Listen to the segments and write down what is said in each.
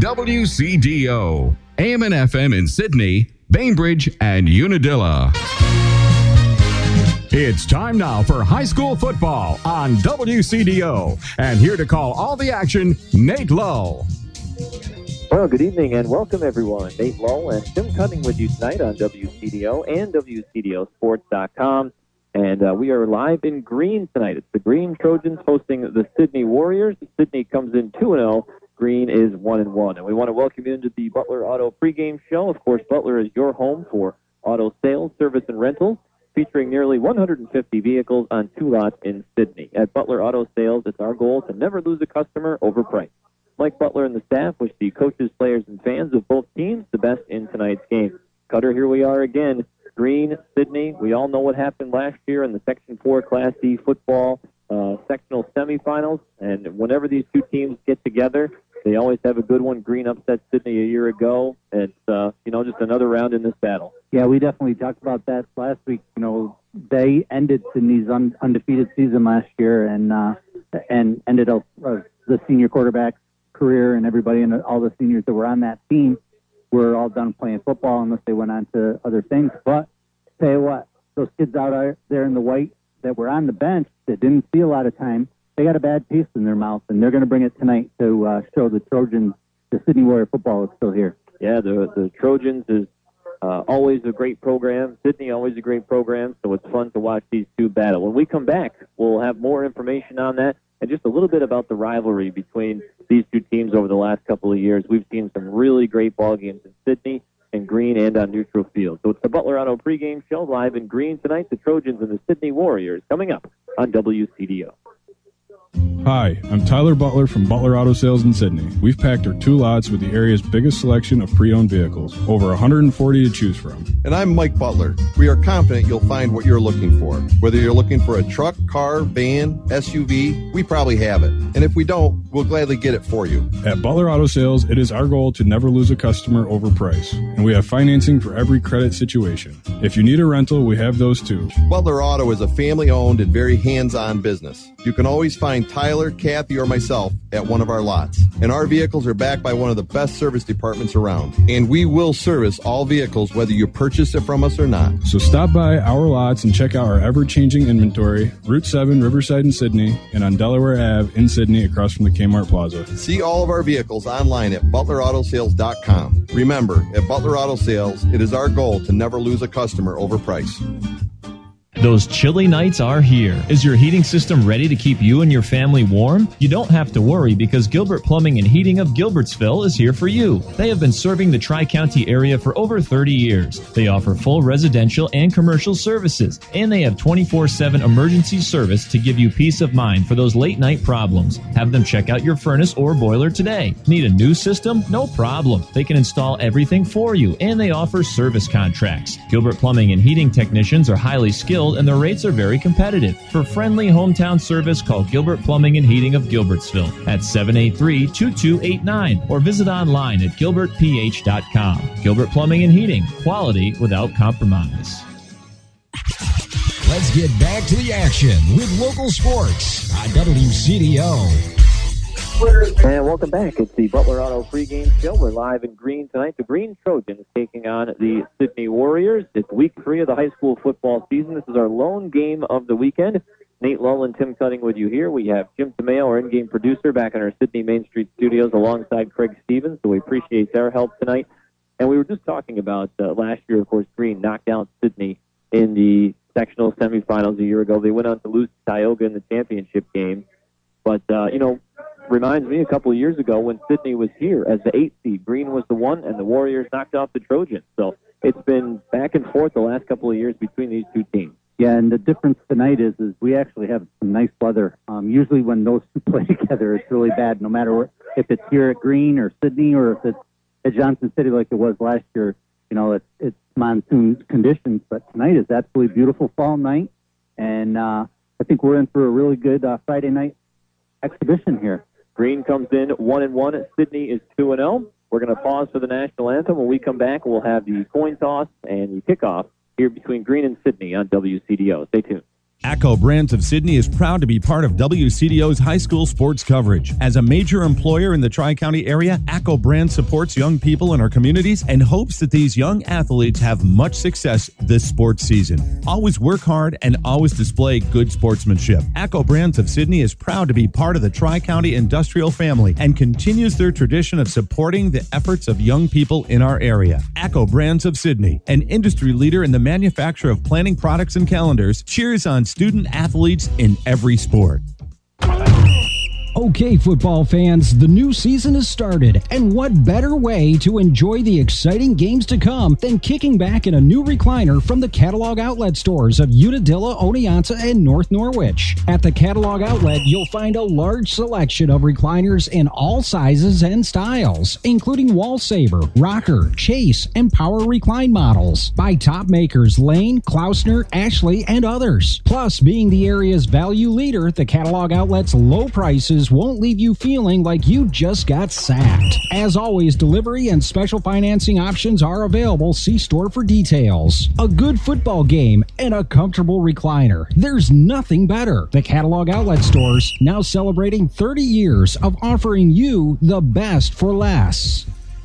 WCDO, AM and FM in Sydney, Bainbridge, and Unadilla. It's time now for high school football on WCDO. And here to call all the action, Nate Lowe. Well, good evening and welcome everyone. Nate Lowe and Tim Cutting with you tonight on WCDO and WCDOsports.com. And we are live in Green tonight. It's the Green Trojans hosting the Sydney Warriors. Sydney comes in 2-0. Green is 1-1. And we want to welcome you into the Butler Auto pregame show. Of course, Butler is your home for auto sales, service, and rentals, featuring nearly 150 vehicles on 2 lots in Sydney. At Butler Auto Sales, it's our goal to never lose a customer over price. Mike Butler and the staff wish the coaches, players, and fans of both teams the best in tonight's game. Cutter, here we are again. Green, Sydney. We all know what happened last year in the Section 4 Class D football sectional semifinals. And whenever these two teams get together, they always have a good one. Green upset Sydney a year ago. It's, just another round in this battle. Yeah, we definitely talked about that last week. You know, they ended Sydney's undefeated season last year and ended up the senior quarterback's career, and everybody and all the seniors that were on that team were all done playing football unless they went on to other things. But tell you what, those kids out there in the white that were on the bench that didn't see a lot of time, they got a bad taste in their mouth, and they're going to bring it tonight to show the Trojans the Sydney Warrior football is still here. Yeah, the Trojans is always a great program. Sydney, always a great program, so it's fun to watch these two battle. When we come back, we'll have more information on that and just a little bit about the rivalry between these two teams over the last couple of years. We've seen some really great ball games in Sydney and Green and on neutral field. So it's the Butler Auto pregame show live in Green tonight. The Trojans and the Sydney Warriors coming up on WCDO. Hi, I'm Tyler Butler from Butler Auto Sales in Sydney. We've packed our 2 lots with the area's biggest selection of pre-owned vehicles, over 140 to choose from. And I'm Mike Butler. We are confident you'll find what you're looking for. Whether you're looking for a truck, car, van, SUV, we probably have it. And if we don't, we'll gladly get it for you. At Butler Auto Sales, it is our goal to never lose a customer over price. And we have financing for every credit situation. If you need a rental, we have those too. Butler Auto is a family-owned and very hands-on business. You can always find Tyler, Kathy, or myself at one of our lots. And our vehicles are backed by one of the best service departments around. And we will service all vehicles whether you purchase it from us or not. So stop by our lots and check out our ever-changing inventory, Route 7, Riverside in Sydney, and on Delaware Ave in Sydney across from the Kmart Plaza. See all of our vehicles online at ButlerAutoSales.com. Remember, at Butler Auto Sales, it is our goal to never lose a customer over price. Those chilly nights are here. Is your heating system ready to keep you and your family warm? You don't have to worry because Gilbert Plumbing and Heating of Gilbertsville is here for you. They have been serving the Tri-County area for over 30 years. They offer full residential and commercial services, and they have 24/7 emergency service to give you peace of mind for those late night problems. Have them check out your furnace or boiler today. Need a new system? No problem. They can install everything for you, and they offer service contracts. Gilbert Plumbing and Heating technicians are highly skilled and their rates are very competitive. For friendly hometown service, call Gilbert Plumbing and Heating of Gilbertsville at 783-2289 or visit online at gilbertph.com. Gilbert Plumbing and Heating, quality without compromise. Let's get back to the action with local sports on WCDO. And welcome back. It's the Butler Auto pregame show. We're live in Green tonight. The Green Trojans taking on the Sydney Warriors. It's week 3 of the high school football season. This is our lone game of the weekend. Nate Lull and Tim Cutting with you here. We have Jim Tomeo, our in-game producer, back in our Sydney Main Street studios alongside Craig Stevens, so we appreciate their help tonight. And we were just talking about last year, of course, Green knocked out Sydney in the sectional semifinals a year ago. They went on to lose to Tioga in the championship game. But, reminds me a couple of years ago when Sydney was here as the 8th seed. Green was the 1, and the Warriors knocked off the Trojans. So it's been back and forth the last couple of years between these two teams. Yeah, and the difference tonight is we actually have some nice weather. Usually when those two play together, it's really bad, no matter if it's here at Green or Sydney or if it's at Johnson City like it was last year. You know, it's monsoon conditions. But tonight is absolutely beautiful fall night, and I think we're in for a really good Friday night exhibition here. Green comes in 1-1. Sydney is 2-0. We're going to pause for the national anthem. When we come back, we'll have the coin toss and the kickoff here between Green and Sydney on WCDO. Stay tuned. ACCO Brands of Sydney is proud to be part of WCDO's high school sports coverage. As a major employer in the Tri-County area, ACCO Brands supports young people in our communities and hopes that these young athletes have much success this sports season. Always work hard and always display good sportsmanship. ACCO Brands of Sydney is proud to be part of the Tri-County industrial family and continues their tradition of supporting the efforts of young people in our area. ACCO Brands of Sydney, an industry leader in the manufacture of planning products and calendars, cheers on student athletes in every sport. Okay, football fans, the new season has started, and what better way to enjoy the exciting games to come than kicking back in a new recliner from the Catalog Outlet stores of Unadilla, Oneonta, and North Norwich. At the Catalog Outlet, you'll find a large selection of recliners in all sizes and styles, including Wall Saver, Rocker, Chase, and Power Recline models by top makers Lane, Klausner, Ashley, and others. Plus, being the area's value leader, the Catalog Outlet's low prices won't leave you feeling like you just got sacked. As always, delivery and special financing options are available. See store for details. A good football game and a comfortable recliner. There's nothing better. The Catalog Outlet stores now celebrating 30 years of offering you the best for less.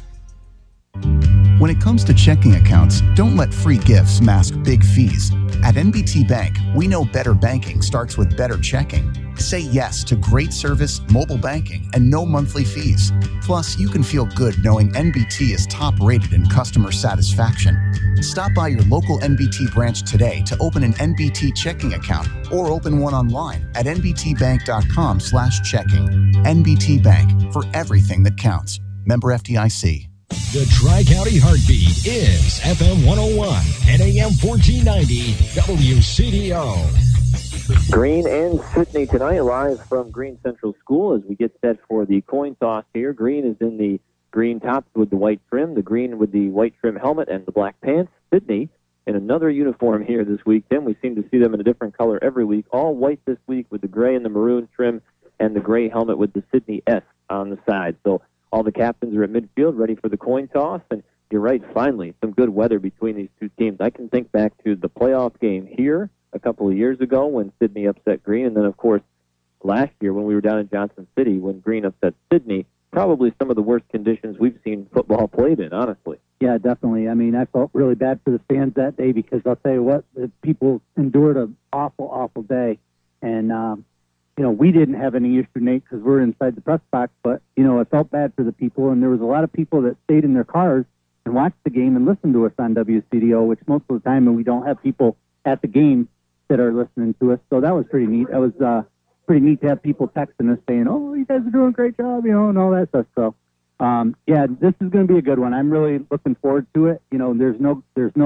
When it comes to checking accounts, don't let free gifts mask big fees. At NBT Bank, we know better banking starts with better checking. Say yes to great service, mobile banking, and no monthly fees. Plus, you can feel good knowing NBT is top rated in customer satisfaction. Stop by your local NBT branch today to open an NBT checking account or open one online at nbtbank.com/checking. NBT Bank, for everything that counts. Member FDIC. The Tri-County Heartbeat is FM 101 and AM 1490 WCDO. Green and Sydney tonight, live from Green Central School as we get set for the coin toss here. Green is in the green tops with the white trim, the green with the white trim helmet and the black pants. Sydney in another uniform here this week. Tim, we seem to see them in a different color every week. All white this week with the gray and the maroon trim and the gray helmet with the Sydney S on the side. So all the captains are at midfield ready for the coin toss. And you're right, finally, some good weather between these two teams. I can think back to the playoff game here a couple of years ago when Sydney upset Green, and then, of course, last year when we were down in Johnson City when Green upset Sydney. Probably some of the worst conditions we've seen football played in, honestly. Yeah, definitely. I mean, I felt really bad for the fans that day because I'll tell you what, the people endured an awful, awful day. And, we didn't have any issue, Nate, because we're inside the press box, but, I felt bad for the people, and there was a lot of people that stayed in their cars and watched the game and listened to us on WCDO, which most of the time we don't have people at the game that are listening to us. So that was pretty neat. That was pretty neat to have people texting us saying, "Oh, you guys are doing a great job," and all that stuff. So, this is going to be a good one. I'm really looking forward to it. There's no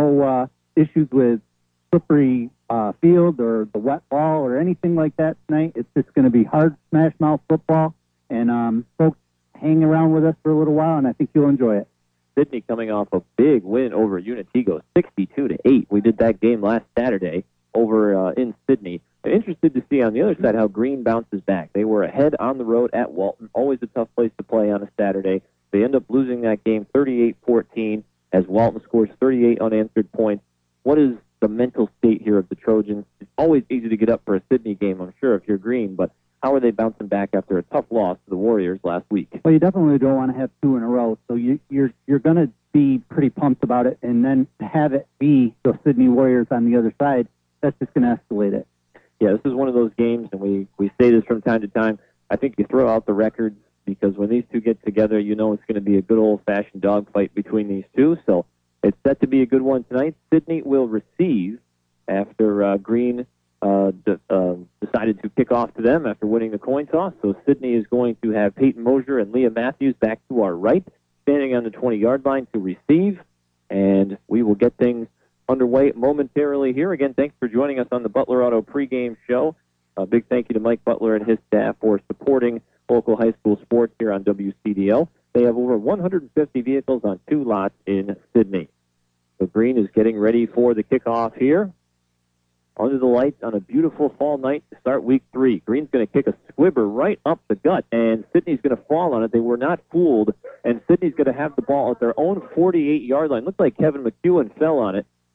issues with slippery field or the wet ball or anything like that tonight. It's just going to be hard smash mouth football, and folks hang around with us for a little while, and I think you'll enjoy it. Sydney coming off a big win over Unatigo, 62-8. We did that game last Saturday over in Sydney. I'm interested to see on the other side how Green bounces back. They were ahead on the road at Walton, always a tough place to play on a Saturday. They end up losing that game 38-14 as Walton scores 38 unanswered points. What is the mental state here of the Trojans? It's always easy to get up for a Sydney game, I'm sure, if you're Green, but how are they bouncing back after a tough loss to the Warriors last week? Well, you definitely don't want to have two in a row, so you're going to be pretty pumped about it, and then to have it be the Sydney Warriors on the other side, that's just going to escalate it. Yeah, this is one of those games, and we say this from time to time. I think you throw out the records because when these two get together, it's going to be a good old-fashioned dogfight between these two. So it's set to be a good one tonight. Sydney will receive after Green decided to kick off to them after winning the coin toss. So Sydney is going to have Peyton Mosier and Leah Matthews back to our right, standing on the 20-yard line to receive, and we will get things underway momentarily here. Again, thanks for joining us on the Butler Auto pregame show. A big thank you to Mike Butler and his staff for supporting local high school sports here on WCDL. They have over 150 vehicles on two lots in Sydney. So Green is getting ready for the kickoff here. Under the lights on a beautiful fall night to start week 3. Green's going to kick a squibber right up the gut, and Sydney's going to fall on it. They were not fooled, and Sydney's going to have the ball at their own 48-yard line. Looked like Kevin McEwen fell on it.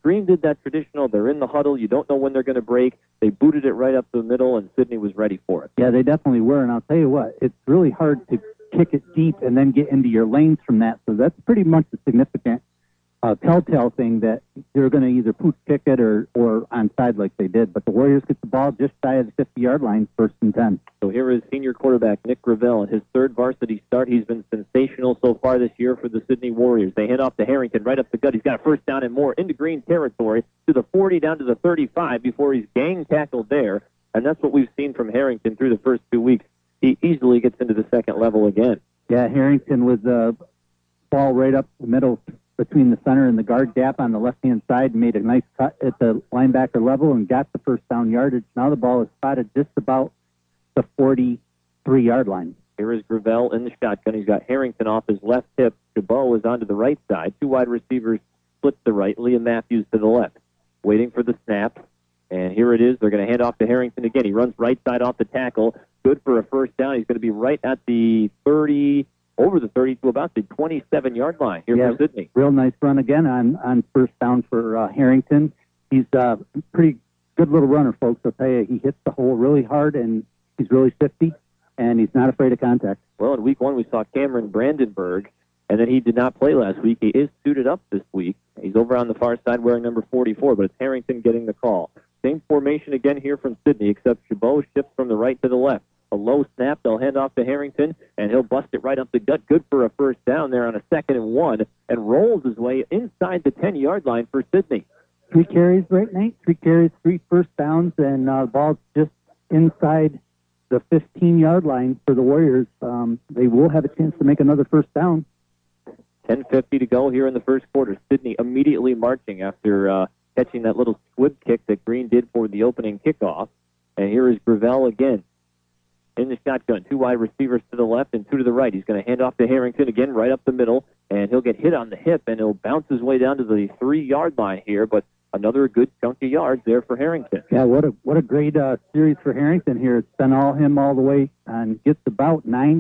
Green did that traditional. They're in the huddle. You don't know when they're going to break. They booted it right up the middle, and Sidney was ready for it. Yeah, they definitely were. And I'll tell you what, it's really hard to kick it deep and then get into your lanes from that. So that's pretty much a significant telltale thing that they're going to either pooch kick it or onside like they did. But the Warriors get the ball just shy of the 50-yard line, 1st and 10. So here is senior quarterback Nick Gravel in his 3rd varsity start. He's been sensational so far this year for the Sidney Warriors. They hand off to Harrington right up the gut. He's got a first down and more into Green territory to the 40 down to the 35 before he's gang tackled there. And that's what we've seen from Harrington through the first 2 weeks. He easily gets into the second level again. Yeah, Harrington with the ball right up the middle between the center and the guard gap on the left-hand side, made a nice cut at the linebacker level and got the first down yardage. Now the ball is spotted just about the 43-yard line. Here is Gravel in the shotgun. He's got Harrington off his left hip. Chabot is onto the right side. 2 wide receivers split to the right. Liam Matthews to the left. Waiting for the snap. And here it is. They're going to hand off to Harrington again. He runs right side off the tackle. Good for a first down. He's going to be right at the 30, over the 30 to about the 27-yard line here for Sidney. Real nice run again on first down for Harrington. He's a pretty good little runner, folks. I'll tell you, he hits the hole really hard, and he's really shifty, and he's not afraid of contact. Well, in week 1, we saw Cameron Brandenburg, and then he did not play last week. He is suited up this week. He's over on the far side wearing number 44, but it's Harrington getting the call. Same formation again here from Sidney, except Chabot shifts from the right to the left. A low snap, they'll hand off to Harrington, and he'll bust it right up the gut. Good for a first down there on a 2nd and 1, and rolls his way inside the 10-yard line for Sidney. 3 carries, right, Nate? 3 carries, 3 first downs, and the ball's just inside the 15-yard line for the Warriors. They will have a chance to make another first down. 10:50 to go here in the first quarter. Sidney immediately marching after catching that little squib kick that Green did for the opening kickoff. And here is Gravel again in the shotgun. 2 wide receivers to the left and 2 to the right. He's going to hand off to Harrington again right up the middle, and he'll get hit on the hip, and he'll bounce his way down to the 3-yard line here, but another good chunk of yards there for Harrington. Yeah, what a great series for Harrington here. It's been him all the way and gets about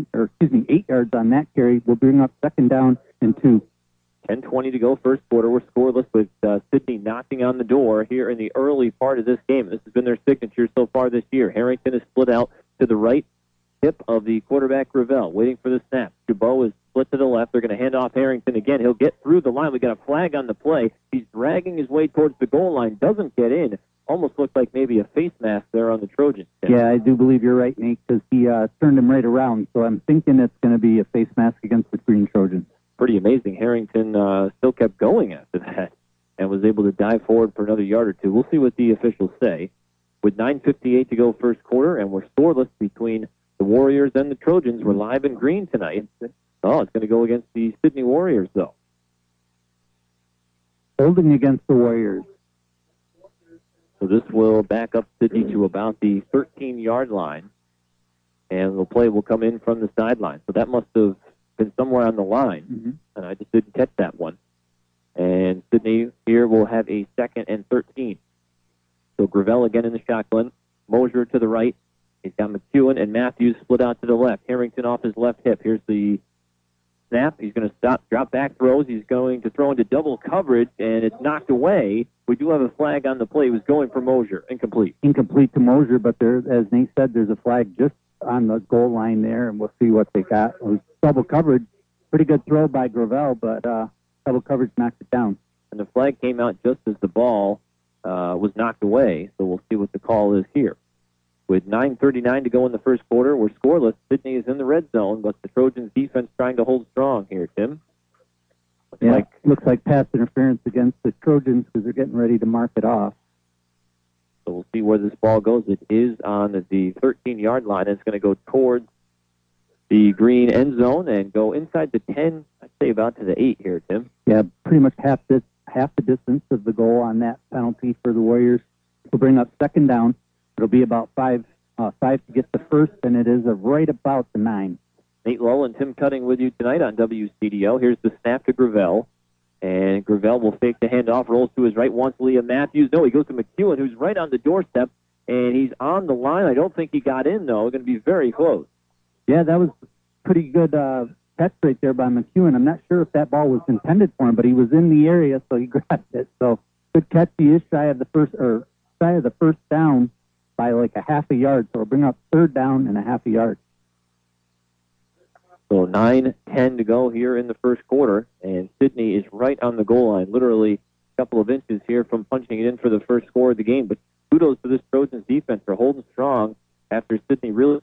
8 yards on that carry. We'll bring up 2nd down and 2. 10:20 to go, first quarter. We're scoreless with Sidney knocking on the door here in the early part of this game. This has been their signature so far this year. Harrington is split out to the right hip of the quarterback, Gravel, waiting for the snap. Chabot is split to the left. They're going to hand off Harrington again. He'll get through the line. We got a flag on the play. He's dragging his way towards the goal line. Doesn't get in. Almost looked like maybe a face mask there on the Trojans. Yeah, I do believe you're right, Nate, because he turned him right around. So I'm thinking it's going to be a face mask against the Green Trojans. Pretty amazing. Harrington still kept going after that and was able to dive forward for another yard or 2. We'll see what the officials say. With 9:58 to go first quarter, and we're scoreless between the Warriors and the Trojans. We're live in Green tonight. Oh, it's going to go against the Sidney Warriors, though. Holding against the Warriors. So this will back up Sidney to about the 13-yard line, and the play will come in from the sideline. So that must have been somewhere on the line, and I just didn't catch that one. And Sidney here will have a 2nd and 13. So Gravel again in the shotgun. Mosier to the right. He's got McEwen and Matthews split out to the left. Harrington off his left hip. Here's the snap. He's going to stop, drop back throws. He's going to throw into double coverage, and it's knocked away. We do have a flag on the play. He was going for Mosier. Incomplete. Incomplete to Mosier, but there, as Nate said, there's a flag just on the goal line there, and we'll see what they got. It was double coverage. Pretty good throw by Gravel, but double coverage knocked it down. And the flag came out just as the ball was knocked away, so we'll see what the call is here. With 9:39 to go in the first quarter, we're scoreless. Sidney is in the red zone, but the Trojans' defense trying to hold strong here, Tim. Looks like pass interference against the Trojans because they're getting ready to mark it off. So we'll see where this ball goes. It is on the 13-yard line. It's going to go towards the Green end zone and go inside the 10, I'd say about to the 8 here, Tim. Yeah, pretty much half the distance of the goal on that penalty for the Warriors. We'll bring up 2nd down. It'll be about 5 to get the first, and it is right about the 9. Nate Lowell and Tim Cutting with you tonight on WCDO. Here's the snap to Gravel. And Gravel will fake the handoff, rolls to his right, wants Liam Matthews. No, he goes to McEwen, who's right on the doorstep, and he's on the line. I don't think he got in, though. Going to be very close. Yeah, that was pretty good catch right there by McEwen. I'm not sure if that ball was intended for him, but he was in the area, so he grabbed it. So Good catch. He is shy of the first down by like a half a yard. So it'll bring up third down and a half a yard. So 9:10 to go here in the first quarter, and Sidney is right on the goal line, literally a couple of inches here from punching it in for the first score of the game. But kudos to this Trojans defense for holding strong after Sidney really...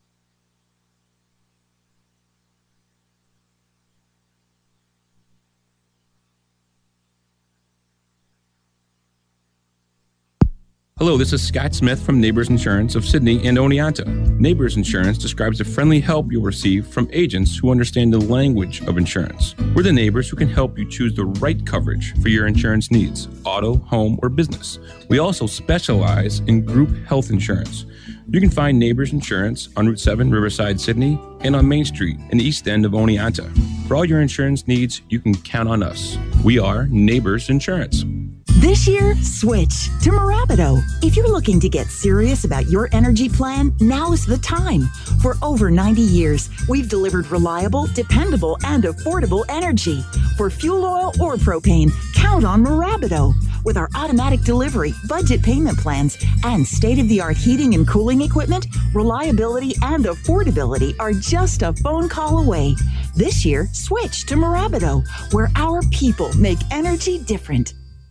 Hello, this is Scott Smith from Neighbors Insurance of Sydney and Oneonta. Neighbors Insurance describes the friendly help you'll receive from agents who understand the language of insurance. We're the neighbors who can help you choose the right coverage for your insurance needs, auto, home, or business. We also specialize in group health insurance. You can find Neighbors Insurance on Route 7, Riverside, Sydney, and on Main Street in the east end of Oneonta. For all your insurance needs, you can count on us. We are Neighbors Insurance. This year, switch to Mirabido. If you're looking to get serious about your energy plan, now is the time. For over 90 years, we've delivered reliable, dependable, and affordable energy. For fuel oil or propane, count on Mirabido. With our automatic delivery, budget payment plans, and state-of-the-art heating and cooling equipment, reliability and affordability are just a phone call away. This year, switch to Mirabido, where our people make energy different.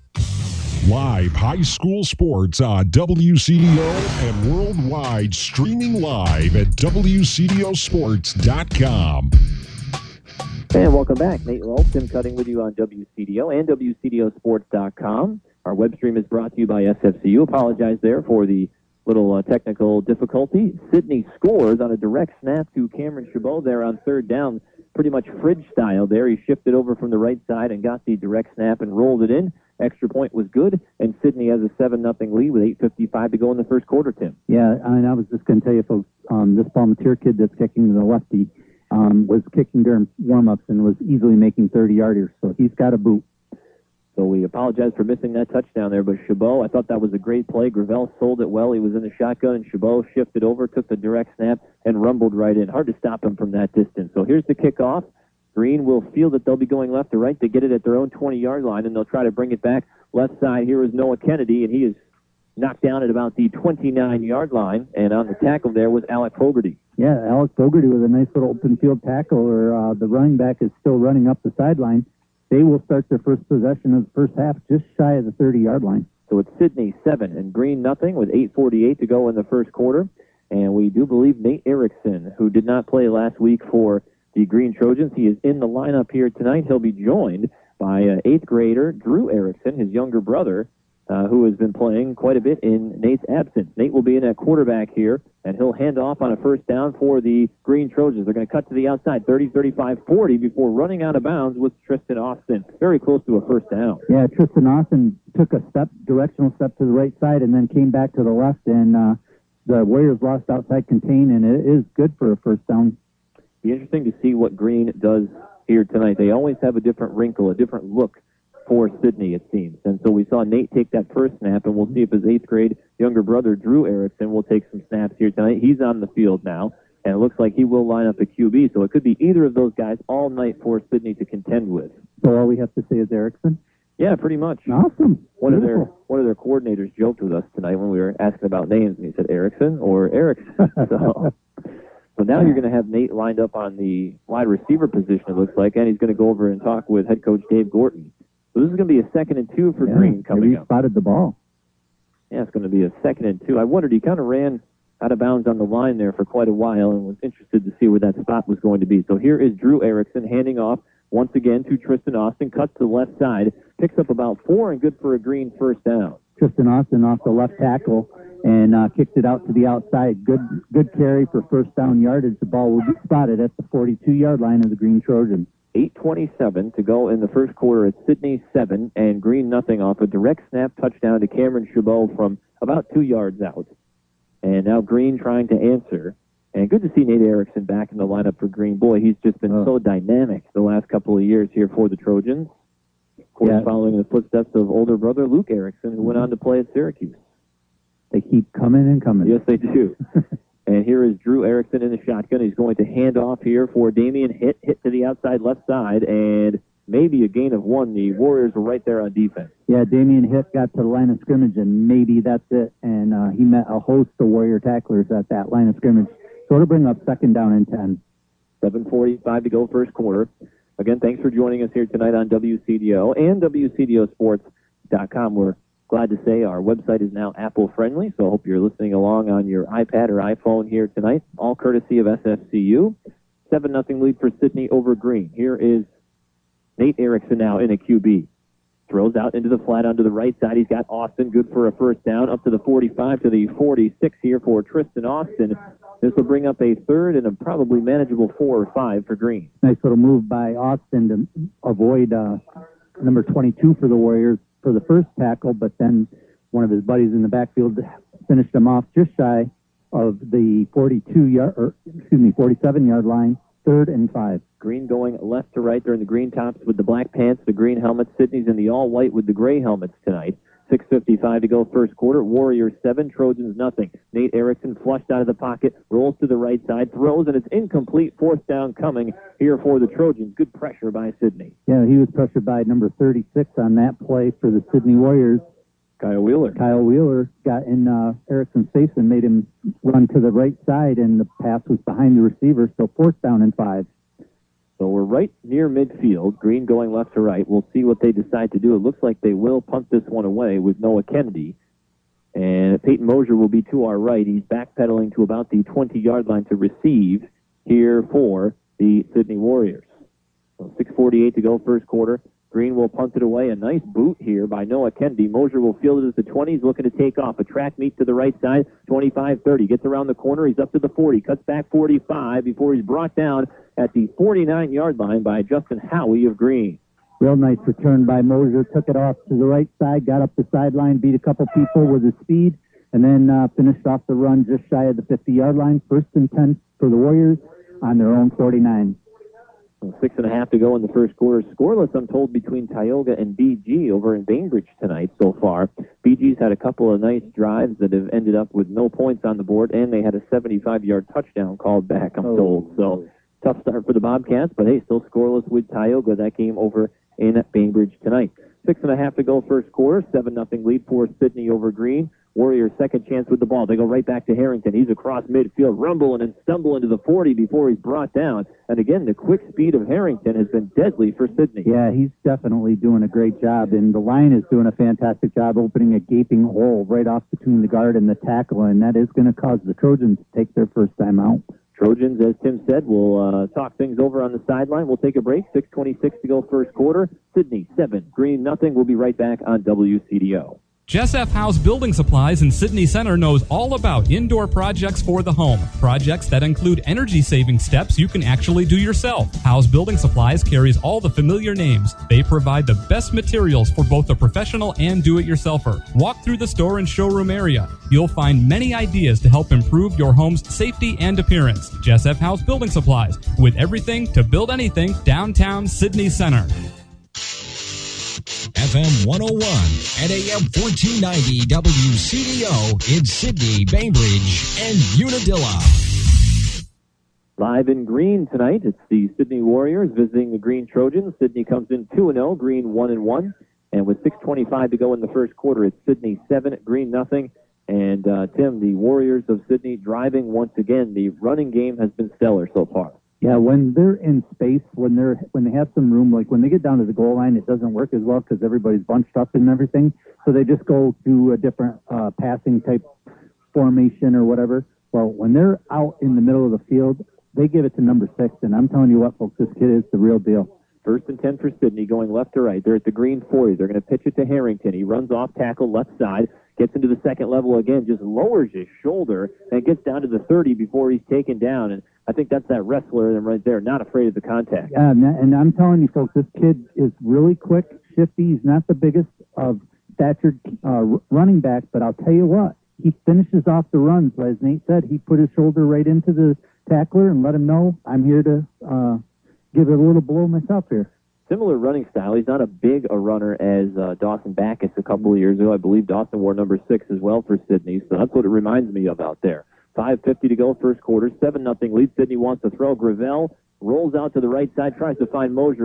Live high school sports on WCDO and worldwide, streaming live at WCDOsports.com. And welcome back. Nate Lowe, Tim Cutting with you on WCDO and WCDOsports.com. Our web stream is brought to you by SFCU. Apologize there for the little technical difficulty. Sidney scores on a direct snap to Cameron Chabot there on third down. Pretty much fridge style there. He shifted over from the right side and got the direct snap and rolled it in. Extra point was good, and Sidney has a 7-0 lead with 8:55 to go in the first quarter, Tim. Yeah, I mean, I was just going to tell you, folks, this Palmatier kid that's kicking the lefty was kicking during warm-ups and was easily making 30-yarders, so he's got a boot. So we apologize for missing that touchdown there, but Chabot, I thought that was a great play. Gravel sold it well. He was in the shotgun, and Chabot shifted over, took the direct snap, and rumbled right in. Hard to stop him from that distance. So here's the kickoff. Green will feel that they'll be going left to right. They get it at their own 20-yard line, and they'll try to bring it back. Left side here is Noah Kennedy, and he is knocked down at about the 29-yard line. And on the tackle there was Alec Fogarty. Yeah, Alec Fogarty with a nice little open field tackle, or the running back is still running up the sideline. They will start their first possession of the first half just shy of the 30-yard line. So it's Sidney 7 and Green nothing with 8:48 to go in the first quarter. And we do believe Nate Erickson, who did not play last week for the Green Trojans, he is in the lineup here tonight. He'll be joined by 8th grader Drew Erickson, his younger brother, who has been playing quite a bit in Nate's absence. Nate will be in at quarterback here, and he'll hand off on a first down for the Green Trojans. They're going to cut to the outside, 30, 35, 40, before running out of bounds with Tristan Austin. Very close to a first down. Yeah, Tristan Austin took a directional step to the right side and then came back to the left, and the Warriors lost outside contain, and it is good for a first down. Be interesting to see what Green does here tonight. They always have a different wrinkle, a different look for Sidney, it seems. And so we saw Nate take that first snap, and we'll see if his 8th grade younger brother, Drew Erickson, will take some snaps here tonight. He's on the field now, and it looks like he will line up a QB. So it could be either of those guys all night for Sidney to contend with. So all we have to say is Erickson? Yeah, pretty much. Awesome. One of their coordinators joked with us tonight when we were asking about names, and he said Erickson or Erickson. So now you're going to have Nate lined up on the wide receiver position, it looks like, and he's going to go over and talk with head coach Dave Gorton. So this is going to be a 2nd and 2 for Green coming up. He spotted the ball. Yeah, it's going to be a 2nd and 2. I wondered, he kind of ran out of bounds on the line there for quite a while and was interested to see where that spot was going to be. So here is Drew Erickson handing off once again to Tristan Austin, cuts to the left side, picks up about 4 and good for a Green first down. Tristan Austin off the left tackle and kicked it out to the outside. Good carry for first down yardage. The ball will be spotted at the 42-yard line of the Green Trojans. 8:27 to go in the first quarter. It's Sidney 7 and Green nothing off a direct snap touchdown to Cameron Chabot from about 2 yards out. And now Green trying to answer. And good to see Nate Erickson back in the lineup for Green. Boy, he's just been so dynamic the last couple of years here for the Trojans. Of course, following the footsteps of older brother Luke Erickson, who went on to play at Syracuse. They keep coming and coming. Yes, they do. And here is Drew Erickson in the shotgun. He's going to hand off here for Damian Hitt to the outside left side, and maybe a gain of 1. The Warriors were right there on defense. Yeah, Damian Hitt got to the line of scrimmage, and maybe that's it. And he met a host of Warrior tacklers at that line of scrimmage. So it'll bring up 2nd down and 10. 7:45 to go first quarter. Again, thanks for joining us here tonight on WCDO and WCDOsports.com. We're glad to say our website is now Apple-friendly, so I hope you're listening along on your iPad or iPhone here tonight, all courtesy of SFCU. 7-0 lead for Sidney over Green. Here is Nate Erickson now in a QB. Throws out into the flat onto the right side. He's got Austin, good for a first down, up to the 45 to the 46 here for Tristan Austin. This will bring up a 3rd and a probably manageable 4 or 5 for Green. Nice little move by Austin to avoid number 22 for the Warriors for the first tackle, but then one of his buddies in the backfield finished him off just shy of the 47-yard line. 3rd and 5. Green going left to right. They're in the green tops with the black pants, the green helmets. Sidney's in the all-white with the gray helmets tonight. 6:55 to go first quarter. Warriors 7, Trojans nothing. Nate Erickson flushed out of the pocket, rolls to the right side, throws, and it's incomplete. 4th down coming here for the Trojans. Good pressure by Sidney. Yeah, he was pressured by number 36 on that play for the Sidney Warriors. Kyle Wheeler got in Erickson's face and made him run to the right side, and the pass was behind the receiver, so 4th down and 5. So we're right near midfield. Green going left to right. We'll see what they decide to do. It looks like they will punt this one away with Noah Kennedy. And Peyton Mosier will be to our right. He's backpedaling to about the 20-yard line to receive here for the Sidney Warriors. So 6:48 to go first quarter. Green will punt it away. A nice boot here by Noah Kennedy. Mosier will field it at the 20. He's looking to take off. A track meet to the right side, 25-30. Gets around the corner. He's up to the 40. Cuts back 45 before he's brought down at the 49-yard line by Justin Howie of Green. Real nice return by Mosier. Took it off to the right side, got up the sideline, beat a couple people with his speed, and then finished off the run just shy of the 50-yard line. 1st and 10 for the Warriors on their own 49. 6.5 to go in the first quarter. Scoreless, I'm told, between Tioga and BG over in Bainbridge tonight so far. BG's had a couple of nice drives that have ended up with no points on the board, and they had a 75-yard touchdown called back, I'm told. So tough start for the Bobcats, but hey, still scoreless with Tioga. That game over in Bainbridge tonight. 6.5 to go first quarter. 7-0 lead for Sidney over Green. Warriors second chance with the ball. They go right back to Harrington. He's across midfield, rumbling and stumbling to the 40 before he's brought down. And again, the quick speed of Harrington has been deadly for Sidney. Yeah, he's definitely doing a great job, and the line is doing a fantastic job opening a gaping hole right off between the guard and the tackle, and that is going to cause the Trojans to take their first time out. Trojans, as Tim said, will talk things over on the sideline. We'll take a break. 6:26 to go first quarter. Sidney 7, Green nothing. We'll be right back on WCDO. Jess F. House Building Supplies in Sydney Center knows all about indoor projects for the home. Projects that include energy-saving steps you can actually do yourself. House Building Supplies carries all the familiar names. They provide the best materials for both the professional and do-it-yourselfer. Walk through the store and showroom area. You'll find many ideas to help improve your home's safety and appearance. Jess F. House Building Supplies, with everything to build anything, downtown Sydney Center. FM 101 and AM 1490 WCDO in Sydney, Bainbridge, and Unadilla. Live in Green tonight, it's the Sydney Warriors visiting the Green Trojans. Sydney comes in 2-0, Green 1-1. And with 6:25 to go in the first quarter, it's Sydney 7, Green nothing. And Tim, the Warriors of Sydney driving once again. The running game has been stellar so far. Yeah, when they're in space, when they have some room, like when they get down to the goal line, it doesn't work as well because everybody's bunched up and everything. So they just go to a different passing type formation or whatever. Well, when they're out in the middle of the field, they give it to number 6, and I'm telling you what, folks, this kid is the real deal. 1st and 10 for Sydney, going left to right. They're at the Green 40. They're going to pitch it to Harrington. He runs off tackle left side, gets into the second level again, just lowers his shoulder, and gets down to the 30 before he's taken down. And I think that's that wrestler right there, not afraid of the contact. Yeah, and I'm telling you, folks, this kid is really quick, shifty. He's not the biggest of statured running backs, but I'll tell you what, he finishes off the runs. As Nate said, he put his shoulder right into the tackler and let him know, I'm here to give it a little blow myself here. Similar running style. He's not a big a runner as Dawson Backus a couple of years ago. I believe Dawson wore number 6 as well for Sydney, so that's what it reminds me of out there. 5:50 to go first quarter. 7-0 lead. Sydney wants to throw. Gravel rolls out to the right side, tries to find Mosier. It was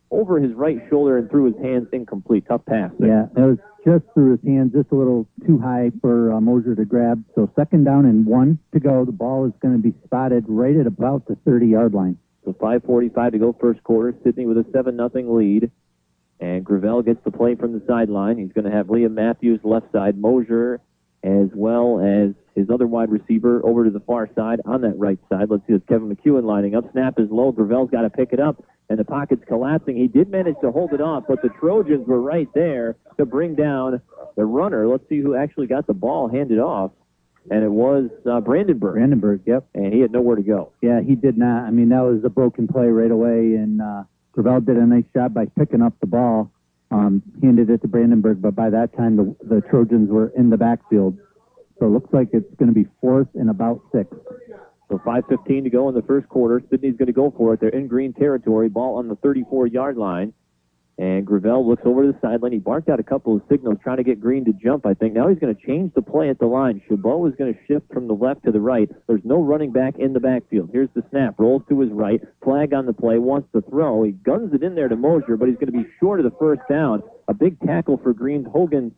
over his right shoulder and through his hands, incomplete. Tough pass. Yeah, it was just through his hands, just a little too high for Mosier to grab. So 2nd down and 1 to go. The ball is going to be spotted right at about the 30-yard line. So 5:45 to go first quarter. Sidney with a 7-0 lead. And Gravel gets the play from the sideline. He's going to have Liam Matthews left side, Mosier, as well as his other wide receiver over to the far side on that right side. Let's see, it's Kevin McEwen lining up. Snap is low. Gravel's got to pick it up, and the pocket's collapsing. He did manage to hold it off, but the Trojans were right there to bring down the runner. Let's see who actually got the ball handed off. And it was Brandenburg. Brandenburg, yep. And he had nowhere to go. Yeah, he did not. I mean, that was a broken play right away, and Gravel did a nice job by picking up the ball, handed it to Brandenburg, but by that time the Trojans were in the backfield. So it looks like it's going to be 4th and about 6. So 5:15 to go in the first quarter. Sidney's going to go for it. They're in green territory, ball on the 34-yard line. And Gravel looks over to the sideline. He barked out a couple of signals trying to get Green to jump, I think. Now he's going to change the play at the line. Chabot is going to shift from the left to the right. There's no running back in the backfield. Here's the snap. Rolls to his right. Flag on the play. Wants to throw. He guns it in there to Mosier, but he's going to be short of the first down. A big tackle for Green's Hogan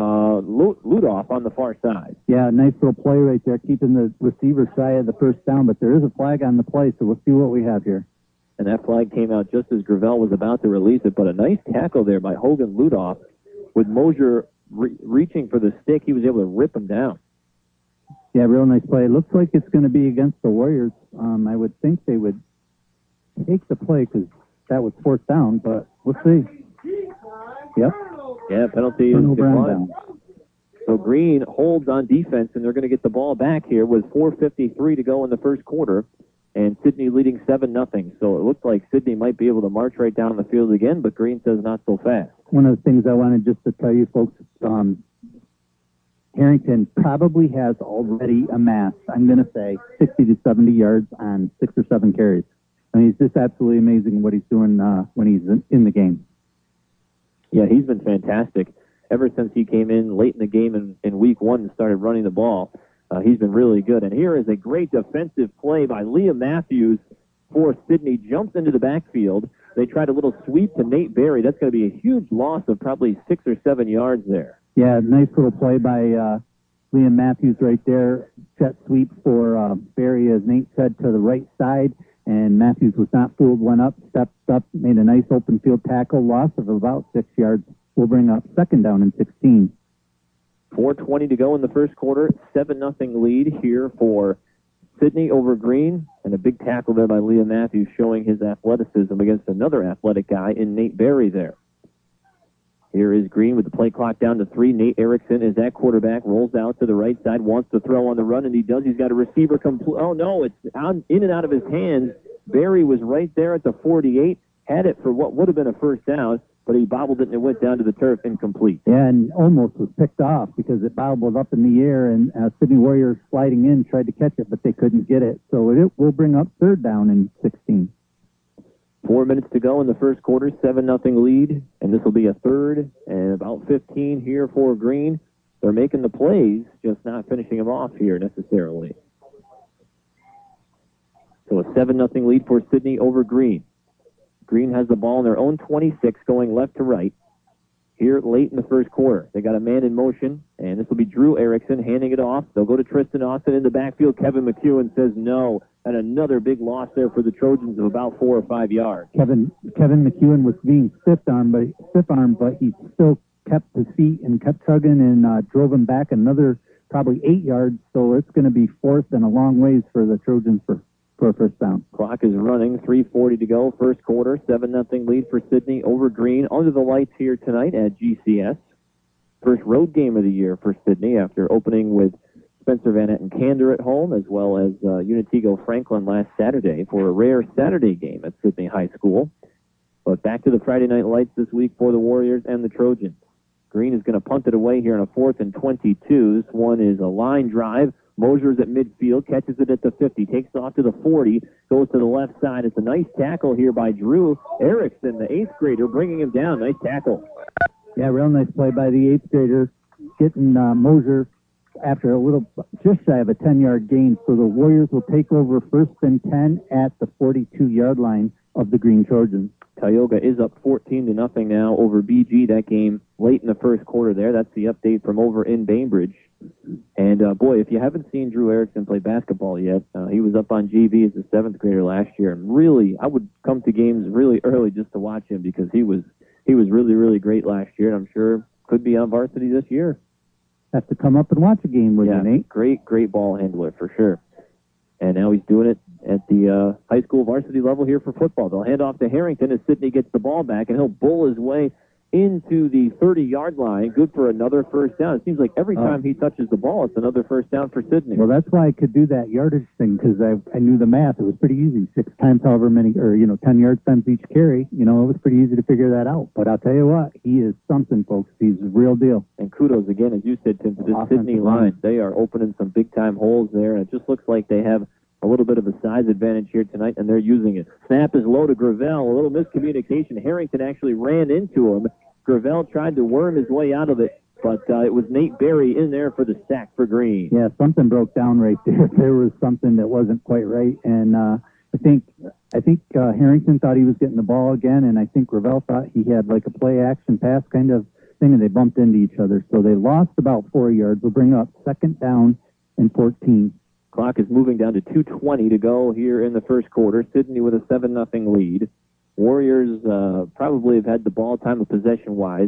Ludoff on the far side. Yeah, nice little play right there, keeping the receiver shy of the first down, but there is a flag on the play, so we'll see what we have here. And that flag came out just as Gravel was about to release it, but a nice tackle there by Hogan Ludoff. With Mosier reaching for the stick, he was able to rip him down. Yeah, real nice play. It looks like it's going to be against the Warriors. I would think they would take the play because that was 4th down, but we'll see. Yep. Yeah, penalty is declined. So Green holds on defense, and they're going to get the ball back here with 4:53 to go in the first quarter. And Sidney leading 7-0. So it looks like Sidney might be able to march right down the field again, but Green says not so fast. One of the things I wanted just to tell you folks, Harrington probably has already amassed, I'm going to say, 60 to 70 yards on 6 or 7 carries. I mean, it's just absolutely amazing what he's doing when he's in the game. Yeah, he's been fantastic. Ever since he came in late in the game in week 1 and started running the ball, he's been really good. And here is a great defensive play by Liam Matthews for Sidney. Jumps into the backfield. They tried a little sweep to Nate Berry. That's going to be a huge loss of probably 6 or 7 yards there. Yeah, nice little play by Liam Matthews right there. Jet sweep for Berry, as Nate said, to the right side. And Matthews was not fooled, went up, stepped up, made a nice open field tackle, loss of about 6 yards. We'll bring up 2nd down and 16. 4:20 to go in the first quarter. 7-0 lead here for Sidney over Green. And a big tackle there by Liam Matthews showing his athleticism against another athletic guy in Nate Berry there. Here is Green with the play clock down to 3. Nate Erickson is at quarterback, rolls out to the right side, wants to throw on the run, and he does. He's got a receiver oh, no, it's in and out of his hands. Berry was right there at the 48, had it for what would have been a first down, but he bobbled it and it went down to the turf incomplete. Yeah, and almost was picked off because it bobbled up in the air, and Sidney Warriors sliding in tried to catch it, but they couldn't get it. So it will bring up 3rd down and 16. 4 minutes to go in the first quarter, 7-0 lead, and this will be a 3rd and about 15 here for Green. They're making the plays, just not finishing them off here necessarily. So a 7-0 lead for Sidney over Green. Green has the ball in their own 26 going left to right here late in the first quarter. They got a man in motion, and this will be Drew Erickson handing it off. They'll go to Tristan Austin in the backfield. Kevin McEwen says no, and another big loss there for the Trojans of about 4 or 5 yards. Kevin McEwen was being stiff-armed, but he still kept his feet and kept tugging and drove him back another probably 8 yards. So it's going to be 4th and a long ways for the Trojans for a first down. Clock is running, 3:40 to go, first quarter, 7-0 lead for Sidney over Green. Under the lights here tonight at GCS. First road game of the year for Sidney after opening with Spencer Van Etten Candor at home, as well as Unitigo Franklin last Saturday for a rare Saturday game at Sidney High School. But back to the Friday night lights this week for the Warriors and the Trojans. Green is going to punt it away here on a 4th and 22. This one is a line drive. Mosier's at midfield, catches it at the 50, takes off to the 40, goes to the left side. It's a nice tackle here by Drew Erickson, the 8th grader, bringing him down. Nice tackle. Yeah, real nice play by the 8th grader, getting Mosier after a little, just shy of a 10-yard gain. So the Warriors will take over 1st and 10 at the 42-yard line. of the Green Trojans. Tioga is up 14-0 now over BG. That game late in the first quarter there. That's the update from over in Bainbridge. And, boy, if you haven't seen Drew Erickson play basketball yet, he was up on GV as a 7th grader last year. And really, I would come to games really early just to watch him because he was really, really great last year, and I'm sure could be on varsity this year. Have to come up and watch a game with you, Nate. Great ball handler for sure. And now he's doing it at the high school varsity level here for football. They'll hand off to Harrington as Sidney gets the ball back, and he'll bull his way into the 30-yard line. Good for another first down. It seems like every time he touches the ball, it's another first down for Sidney. Well, that's why I could do that yardage thing, because I knew the math. It was pretty easy. 6 times however many, or 10 yards times each carry. It was pretty easy to figure that out. But I'll tell you what, he is something, folks. He's a real deal. And kudos again, as you said, Tim, to this Sidney line. They are opening some big-time holes there, and it just looks like they have a little bit of a size advantage here tonight, and they're using it. Snap is low to Gravel. A little miscommunication. Harrington actually ran into him. Gravel tried to worm his way out of it, but it was Nate Berry in there for the sack for Green. Yeah, something broke down right there. There was something that wasn't quite right, and I think Harrington thought he was getting the ball again, and I think Gravel thought he had like a play-action pass kind of thing, and they bumped into each other. So they lost about 4 yards. We'll bring up 2nd down and 14. Clock is moving down to 2:20 to go here in the first quarter. Sidney with a 7-0 lead. Warriors probably have had the ball time of possession-wise,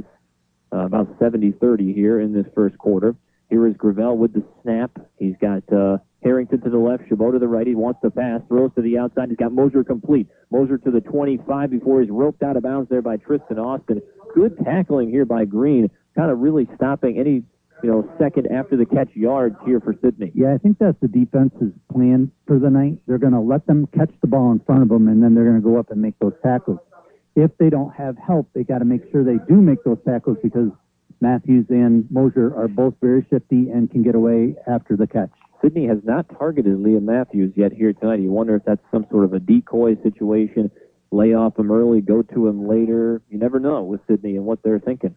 about 70-30 here in this first quarter. Here is Gravel with the snap. He's got Harrington to the left, Chabot to the right. He wants the pass, throws to the outside. He's got Mosier complete. Mosier to the 25 before he's roped out of bounds there by Tristan Austin. Good tackling here by Green, kind of really stopping any second after the catch yards here for Sidney. Yeah, I think that's the defense's plan for the night. They're going to let them catch the ball in front of them, and then they're going to go up and make those tackles. If they don't have help, they got to make sure they do make those tackles because Matthews and Mosier are both very shifty and can get away after the catch. Sidney has not targeted Liam Matthews yet here tonight. You wonder if that's some sort of a decoy situation, lay off him early, go to him later. You never know with Sidney and what they're thinking.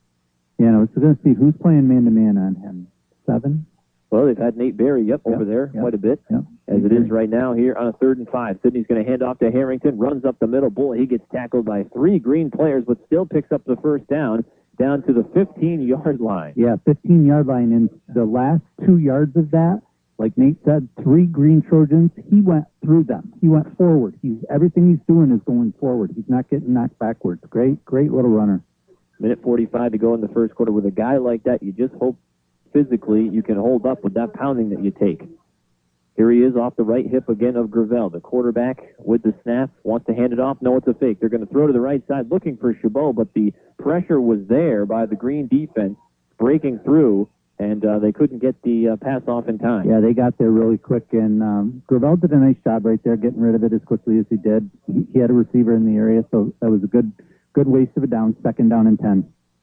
Yeah, no, so we're going to see who's playing man-to-man on him. 7? Well, they've had Nate Berry, over there quite a bit, as it is right now here on a 3rd and 5. Sidney's going to hand off to Harrington, runs up the middle. Boy, he gets tackled by 3 Green players, but still picks up the first down to the 15-yard line. Yeah, 15-yard line, and the last 2 yards of that, like Nate said, 3 Green Trojans, he went through them. He went forward. Everything he's doing is going forward. He's not getting knocked backwards. Great little runner. Minute 45 to go in the first quarter. With a guy like that, you just hope physically you can hold up with that pounding that you take. Here he is off the right hip again of Gravel. The quarterback with the snap wants to hand it off. No, it's a fake. They're going to throw to the right side looking for Chabot, but the pressure was there by the Green defense breaking through, and they couldn't get the pass off in time. Yeah, they got there really quick, and Gravel did a nice job right there getting rid of it as quickly as he did. He had a receiver in the area, so that was a good waste of a down. 2nd down and 10.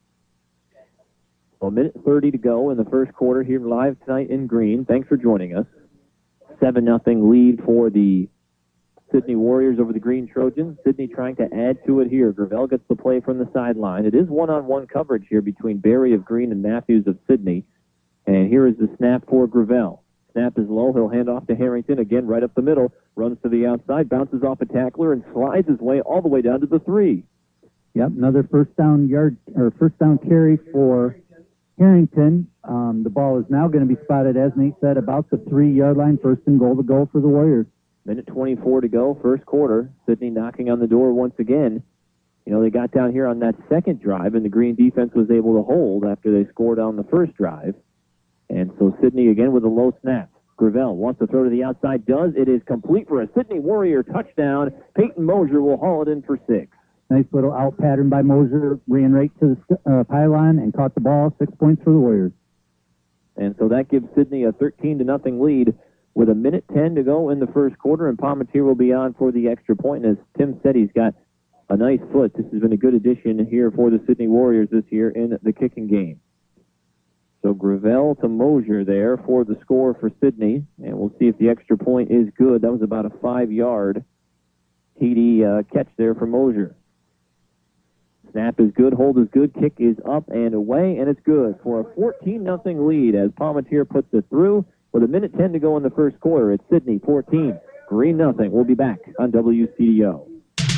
Well, minute 30 to go in the first quarter here live tonight in Green. Thanks for joining us. 7-0 lead for the Sidney Warriors over the Green Trojans. Sidney trying to add to it here. Gravel gets the play from the sideline. It is one-on-one coverage here between Berry of Green and Matthews of Sidney. And here is the snap for Gravel. Snap is low. He'll hand off to Harrington again right up the middle. Runs to the outside, bounces off a tackler, and slides his way all the way down to the 3. Yep, another first down carry for Harrington. The ball is now going to be spotted, as Nate said, about the 3-yard line. 1st and goal to go for the Warriors. Minute 24 to go, first quarter. Sidney knocking on the door once again. They got down here on that second drive, and the Green defense was able to hold after they scored on the first drive. And so Sidney again with a low snap. Gravel wants to throw to the outside. Does. It is complete for a Sidney Warrior touchdown. Peyton Mosier will haul it in for 6. Nice little out pattern by Mosier. Ran right to the pylon and caught the ball. 6 points for the Warriors. And so that gives Sidney a 13-0 lead with a minute 10 to go in the first quarter, and Palmatier will be on for the extra point. And as Tim said, he's got a nice foot. This has been a good addition here for the Sidney Warriors this year in the kicking game. So Gravel to Mosier there for the score for Sidney, and we'll see if the extra point is good. That was about a 5-yard TD catch there for Mosier. Snap is good, hold is good, kick is up and away, and it's good for a 14-0 lead as Palmatier puts it through with a minute 10 to go in the first quarter. It's Sidney 14, Green 0. We'll be back on WCDO.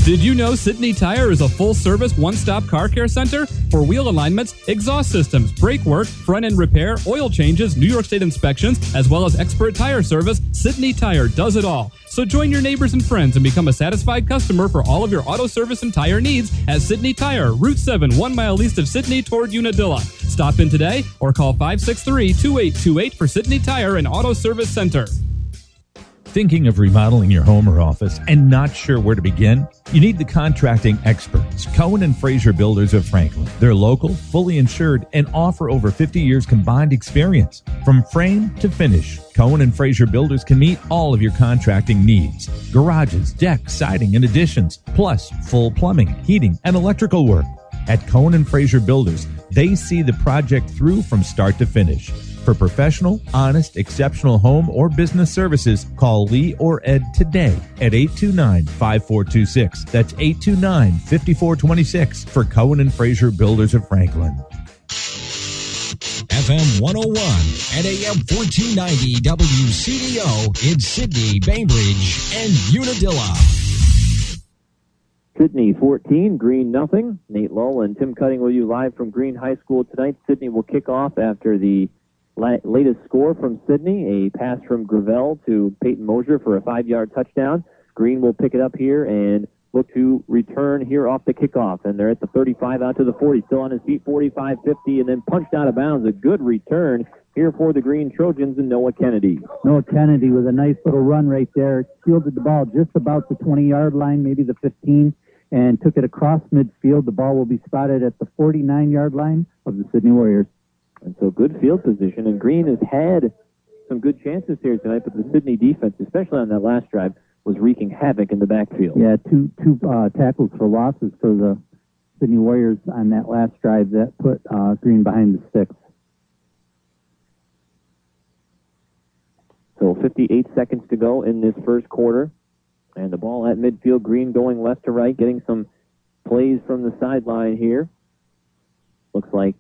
Did you know Sydney Tire is a full-service, one-stop car care center for wheel alignments, exhaust systems, brake work, front-end repair, oil changes, New York State inspections, as well as expert tire service? Sydney Tire does it all. So join your neighbors and friends and become a satisfied customer for all of your auto service and tire needs at Sydney Tire, Route 7, 1 mile east of Sydney toward Unadilla. Stop in today or call 563-2828 for Sydney Tire and Auto Service Center. Thinking of remodeling your home or office and not sure where to begin? You need the contracting experts, Cohen and Fraser Builders of Franklin. They're local, fully insured, and offer over 50 years combined experience. From frame to finish, Cohen and Fraser Builders can meet all of your contracting needs. Garages, decks, siding, and additions, plus full plumbing, heating, and electrical work. At Cohen and Fraser Builders, they see the project through from start to finish. For professional, honest, exceptional home or business services, call Lee or Ed today at 829-5426. That's 829-5426 for Cohen and Fraser Builders of Franklin. FM 101 and AM 1490 WCDO in Sydney, Bainbridge, and Unadilla. Sydney 14, Green nothing. Nate Lull and Tim Cutting with you live from Green High School tonight. Sydney will kick off after the latest score from Sydney, a pass from Gravel to Peyton Mosier for a 5-yard touchdown. Green will pick it up here and look to return here off the kickoff. And they're at the 35 out to the 40, still on his feet, 45, 50, and then punched out of bounds. A good return here for the Green Trojans and Noah Kennedy. Noah Kennedy with a nice little run right there. Fielded the ball just about the 20-yard line, maybe the 15, and took it across midfield. The ball will be spotted at the 49-yard line of the Sydney Warriors. And so good field position, and Green has had some good chances here tonight, but the Sydney defense, especially on that last drive, was wreaking havoc in the backfield. Yeah, two tackles for losses for the Sydney Warriors on that last drive that put Green behind the sticks. So 58 seconds to go in this first quarter, and the ball at midfield. Green going left to right, getting some plays from the sideline here. Looks like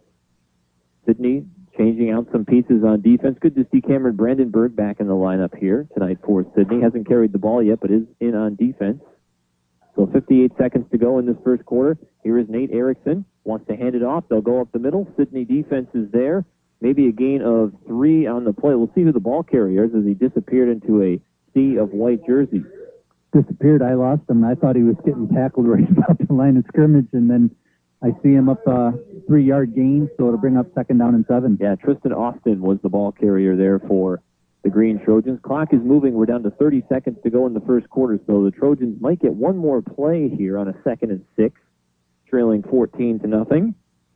Sydney changing out some pieces on defense. Good to see Cameron Brandenburg back in the lineup here tonight for Sydney. Hasn't carried the ball yet, but is in on defense. So 58 seconds to go in this first quarter. Here is Nate Erickson. Wants to hand it off. They'll go up the middle. Sydney defense is there. Maybe a gain of 3 on the play. We'll see who the ball carrier is as he disappeared into a sea of white jerseys. Disappeared. I lost him. I thought he was getting tackled right about the line of scrimmage, and then I see him up a 3-yard gain, so it'll bring up 2nd down and 7. Yeah, Tristan Austin was the ball carrier there for the Green Trojans. Clock is moving. We're down to 30 seconds to go in the first quarter, so the Trojans might get one more play here on a 2nd and 6, trailing 14-0.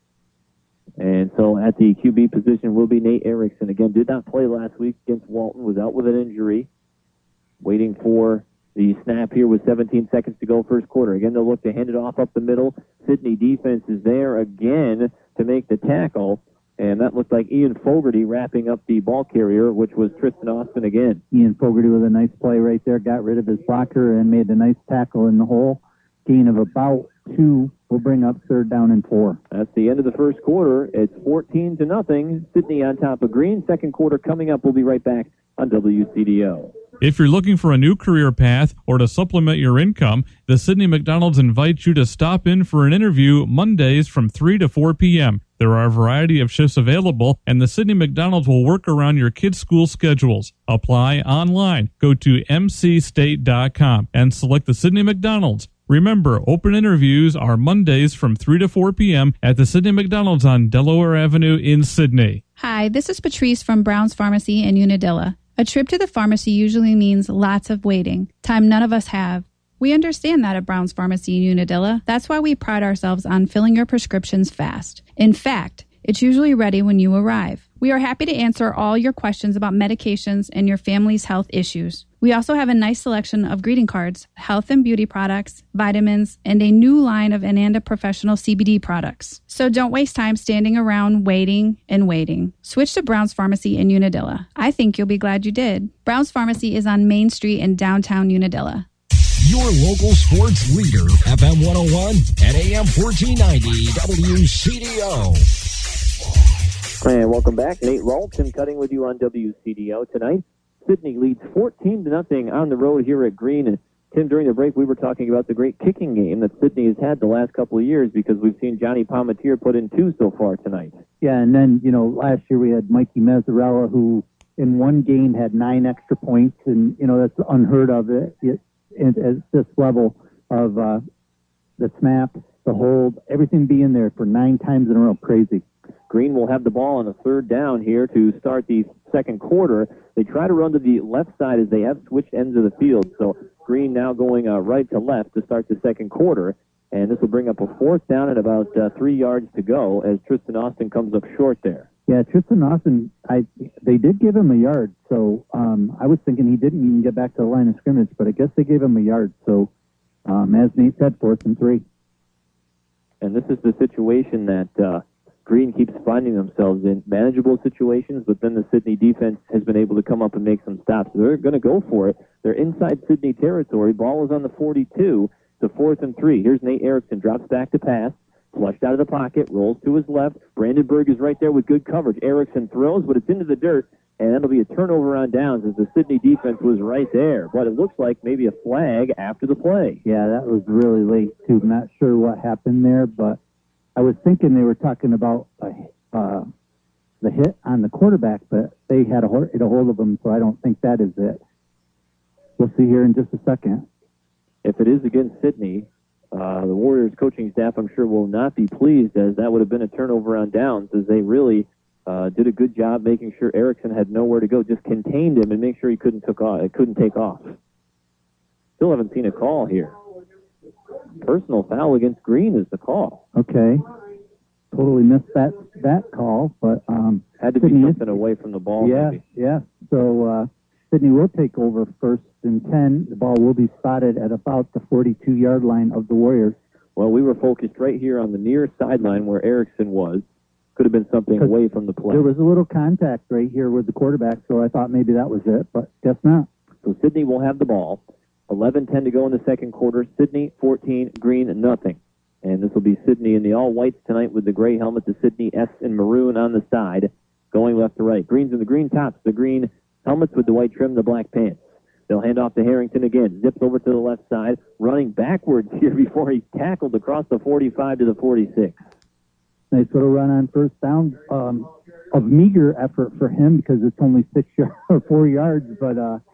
And so at the QB position will be Nate Erickson. Again, did not play last week against Walton, was out with an injury. Waiting for the snap here with 17 seconds to go first quarter. Again, they'll look to hand it off up the middle. Sydney defense is there again to make the tackle. And that looked like Ian Fogarty wrapping up the ball carrier, which was Tristan Austin again. Ian Fogarty with a nice play right there. Got rid of his blocker and made a nice tackle in the hole. Gain of about 2 will bring up 3rd down and 4. That's the end of the first quarter. It's 14-0. Sydney on top of Green. Second quarter coming up. We'll be right back on WCDO. If you're looking for a new career path or to supplement your income, the Sydney McDonald's invites you to stop in for an interview Mondays from 3 to 4 p.m. There are a variety of shifts available, and the Sydney McDonald's will work around your kids' school schedules. Apply online. Go to mcstate.com and select the Sydney McDonald's. Remember, open interviews are Mondays from 3 to 4 p.m. at the Sydney McDonald's on Delaware Avenue in Sydney. Hi, this is Patrice from Brown's Pharmacy in Unadilla. A trip to the pharmacy usually means lots of waiting, time none of us have. We understand that at Brown's Pharmacy in Unadilla. That's why we pride ourselves on filling your prescriptions fast. In fact, it's usually ready when you arrive. We are happy to answer all your questions about medications and your family's health issues. We also have a nice selection of greeting cards, health and beauty products, vitamins, and a new line of Ananda Professional CBD products. So don't waste time standing around waiting and waiting. Switch to Brown's Pharmacy in Unadilla. I think you'll be glad you did. Brown's Pharmacy is on Main Street in downtown Unadilla. Your local sports leader, FM 101 and AM 1490 WCDO. And welcome back. Nate Lull, Tim Cutting with you on WCDO tonight. Sydney leads 14-0 on the road here at Green. And Tim, during the break, we were talking about the great kicking game that Sydney has had the last couple of years because we've seen Johnny Palmatier put in 2 so far tonight. Yeah, and then, last year we had Mikey Mazzarella, who in one game had 9 extra points, and, that's unheard of at this level of the snap, the hold, everything being there for 9 times in a row. Crazy. Green will have the ball on a 3rd down here to start the second quarter. They try to run to the left side as they have switched ends of the field. So Green now going right to left to start the second quarter. And this will bring up a 4th down and about 3 yards to go as Tristan Austin comes up short there. Yeah, Tristan Austin, they did give him a yard. So I was thinking he didn't even get back to the line of scrimmage, but I guess they gave him a yard. So as Nate said, 4th and 3. And this is the situation that Green keeps finding themselves in manageable situations, but then the Sydney defense has been able to come up and make some stops. So they're going to go for it. They're inside Sydney territory. Ball is on the 42 to 4th and 3. Here's Nate Erickson, drops back to pass, flushed out of the pocket, rolls to his left. Brandenburg is right there with good coverage. Erickson throws, but it's into the dirt, and that'll be a turnover on downs as the Sydney defense was right there. But it looks like maybe a flag after the play. Yeah, that was really late, too. I'm not sure what happened there, but I was thinking they were talking about the hit on the quarterback, but they had a hold of him, so I don't think that is it. We'll see here in just a second. If it is against Sydney, the Warriors coaching staff, I'm sure, will not be pleased, as that would have been a turnover on downs, as they really did a good job making sure Erickson had nowhere to go, just contained him and make sure he couldn't take off. Still haven't seen a call here. Personal foul against Green is the call. Okay. Totally missed that call, but had to be something away from the ball. Yeah, maybe. Yeah. So Sydney will take over 1st and 10. The ball will be spotted at about the 42-yard line of the Warriors. Well, we were focused right here on the near sideline where Erickson was. Could have been something away from the play. There was a little contact right here with the quarterback, so I thought maybe that was it, but guess not. So Sydney will have the ball. 11-10 to go in the second quarter. Sydney 14, Green nothing. And this will be Sydney in the all-whites tonight with the gray helmet, the Sydney S in maroon on the side, going left to right. Green's in the green tops, the green helmets with the white trim, the black pants. They'll hand off to Harrington again. Zips over to the left side, running backwards here before he tackled across the 45 to the 46. Nice little run on 1st down. Of meager effort for him because it's only 4 yards, but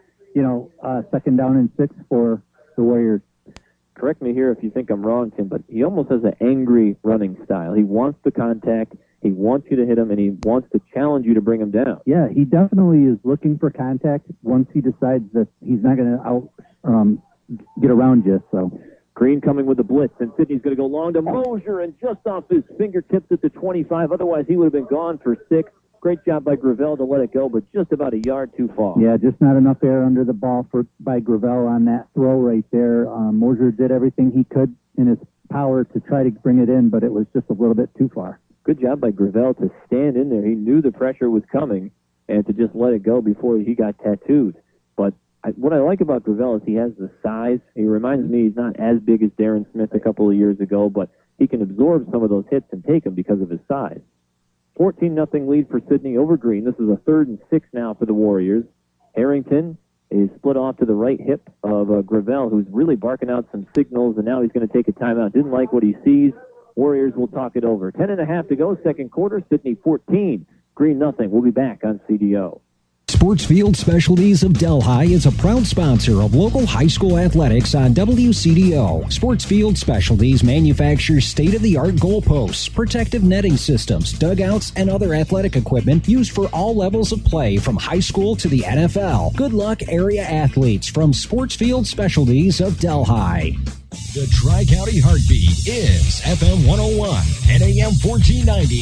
2nd down and 6 for the Warriors. Correct me here if you think I'm wrong, Tim, but he almost has an angry running style. He wants the contact, he wants you to hit him, and he wants to challenge you to bring him down. Yeah, he definitely is looking for contact once he decides that he's not going to get around you. So Green coming with the blitz, and Sydney's going to go long to Mosier, and just off his fingertips at the 25. Otherwise, he would have been gone for 6. Great job by Gravel to let it go, but just about a yard too far. Yeah, just not enough air under the ball by Gravel on that throw right there. Mosier did everything he could in his power to try to bring it in, but it was just a little bit too far. Good job by Gravel to stand in there. He knew the pressure was coming, and to just let it go before he got tattooed. But what I like about Gravel is he has the size. He reminds me he's not as big as Darren Smith a couple of years ago, but he can absorb some of those hits and take them because of his size. 14-0 lead for Sydney over Green. This is a 3rd and 6 now for the Warriors. Harrington is split off to the right hip of Gravel, who's really barking out some signals, and now he's going to take a timeout. Didn't like what he sees. Warriors will talk it over. 10.5 to go, second quarter. Sydney 14, Green nothing. We'll be back on CDO. Sportsfield Specialties of Delhi is a proud sponsor of local high school athletics on WCDO. Sportsfield Specialties manufactures state-of-the-art goalposts, protective netting systems, dugouts, and other athletic equipment used for all levels of play from high school to the NFL. Good luck, area athletes from Sportsfield Specialties of Delhi. The Tri-County Heartbeat is FM 101 and AM 1490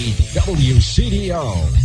WCDO.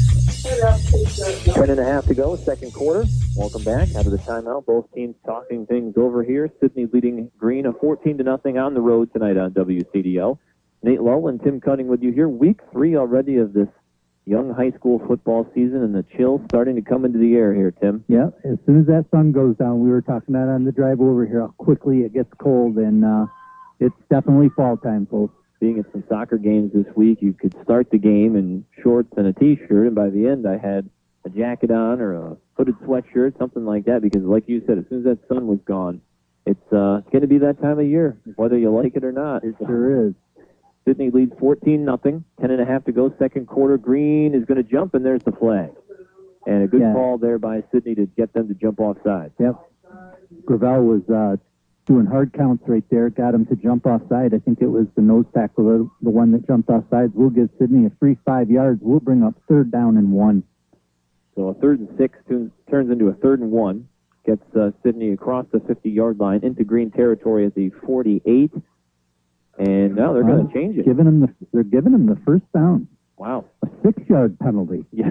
10.5 to go, second quarter. Welcome back out of the timeout. Both teams talking things over here. Sydney leading Green a 14-0 on the road tonight on WCDO. Nate Lowe and Tim Cutting with you here. Week 3 already of this young high school football season, and the chill starting to come into the air here, Tim. Yeah, as soon as that sun goes down, we were talking that on the drive over here, how quickly it gets cold, and it's definitely fall time, folks. Being at some soccer games this week, you could start the game in shorts and a T-shirt, and by the end I had a jacket on or a hooded sweatshirt, something like that, because like you said, as soon as that sun was gone, It's going to be that time of year, whether you like it or not. It sure is. Sidney leads 14-0, 10.5 to go, second quarter. Green is going to jump, and there's the flag. And a good call there by Sidney to get them to jump offside. Yep. Gravel was doing hard counts right there, got him to jump offside. I think it was the nose tackle, the one that jumped offside. We'll give Sidney a free 5 yards. We'll bring up 3rd down and 1. So a 3rd and 6 turns into a 3rd and 1. Gets Sidney across the 50-yard line into Green territory at the 48. And now they're going to change it. They're giving him the first down. Wow. A 6-yard penalty. Yeah.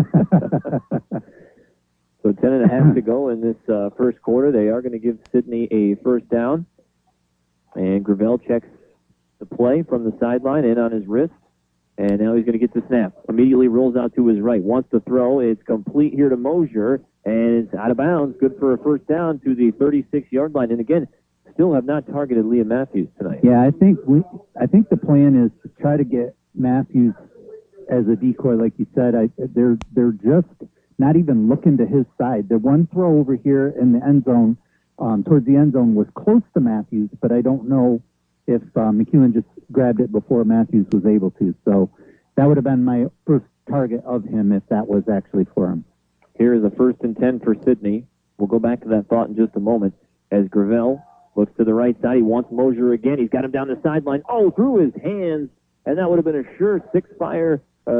So 10.5 to go in this first quarter. They are going to give Sidney a first down. And Gravel checks the play from the sideline in on his wrist. And now he's going to get the snap. Immediately rolls out to his right. Wants to throw. It's complete here to Mosier. And it's out of bounds. Good for a first down to the 36-yard line. And again, still have not targeted Liam Matthews tonight. Yeah, I think the plan is to try to get Matthews as a decoy, like you said. They're just not even looking to his side. The one throw over here in the end zone, towards the end zone, was close to Matthews, but I don't know if McEwen just grabbed it before Matthews was able to. So that would have been my first target of him if that was actually for him. Here is a 1st and 10 for Sidney. We'll go back to that thought in just a moment. As Gravel looks to the right side, he wants Mosier again. He's got him down the sideline. Oh, through his hands, and that would have been a surefire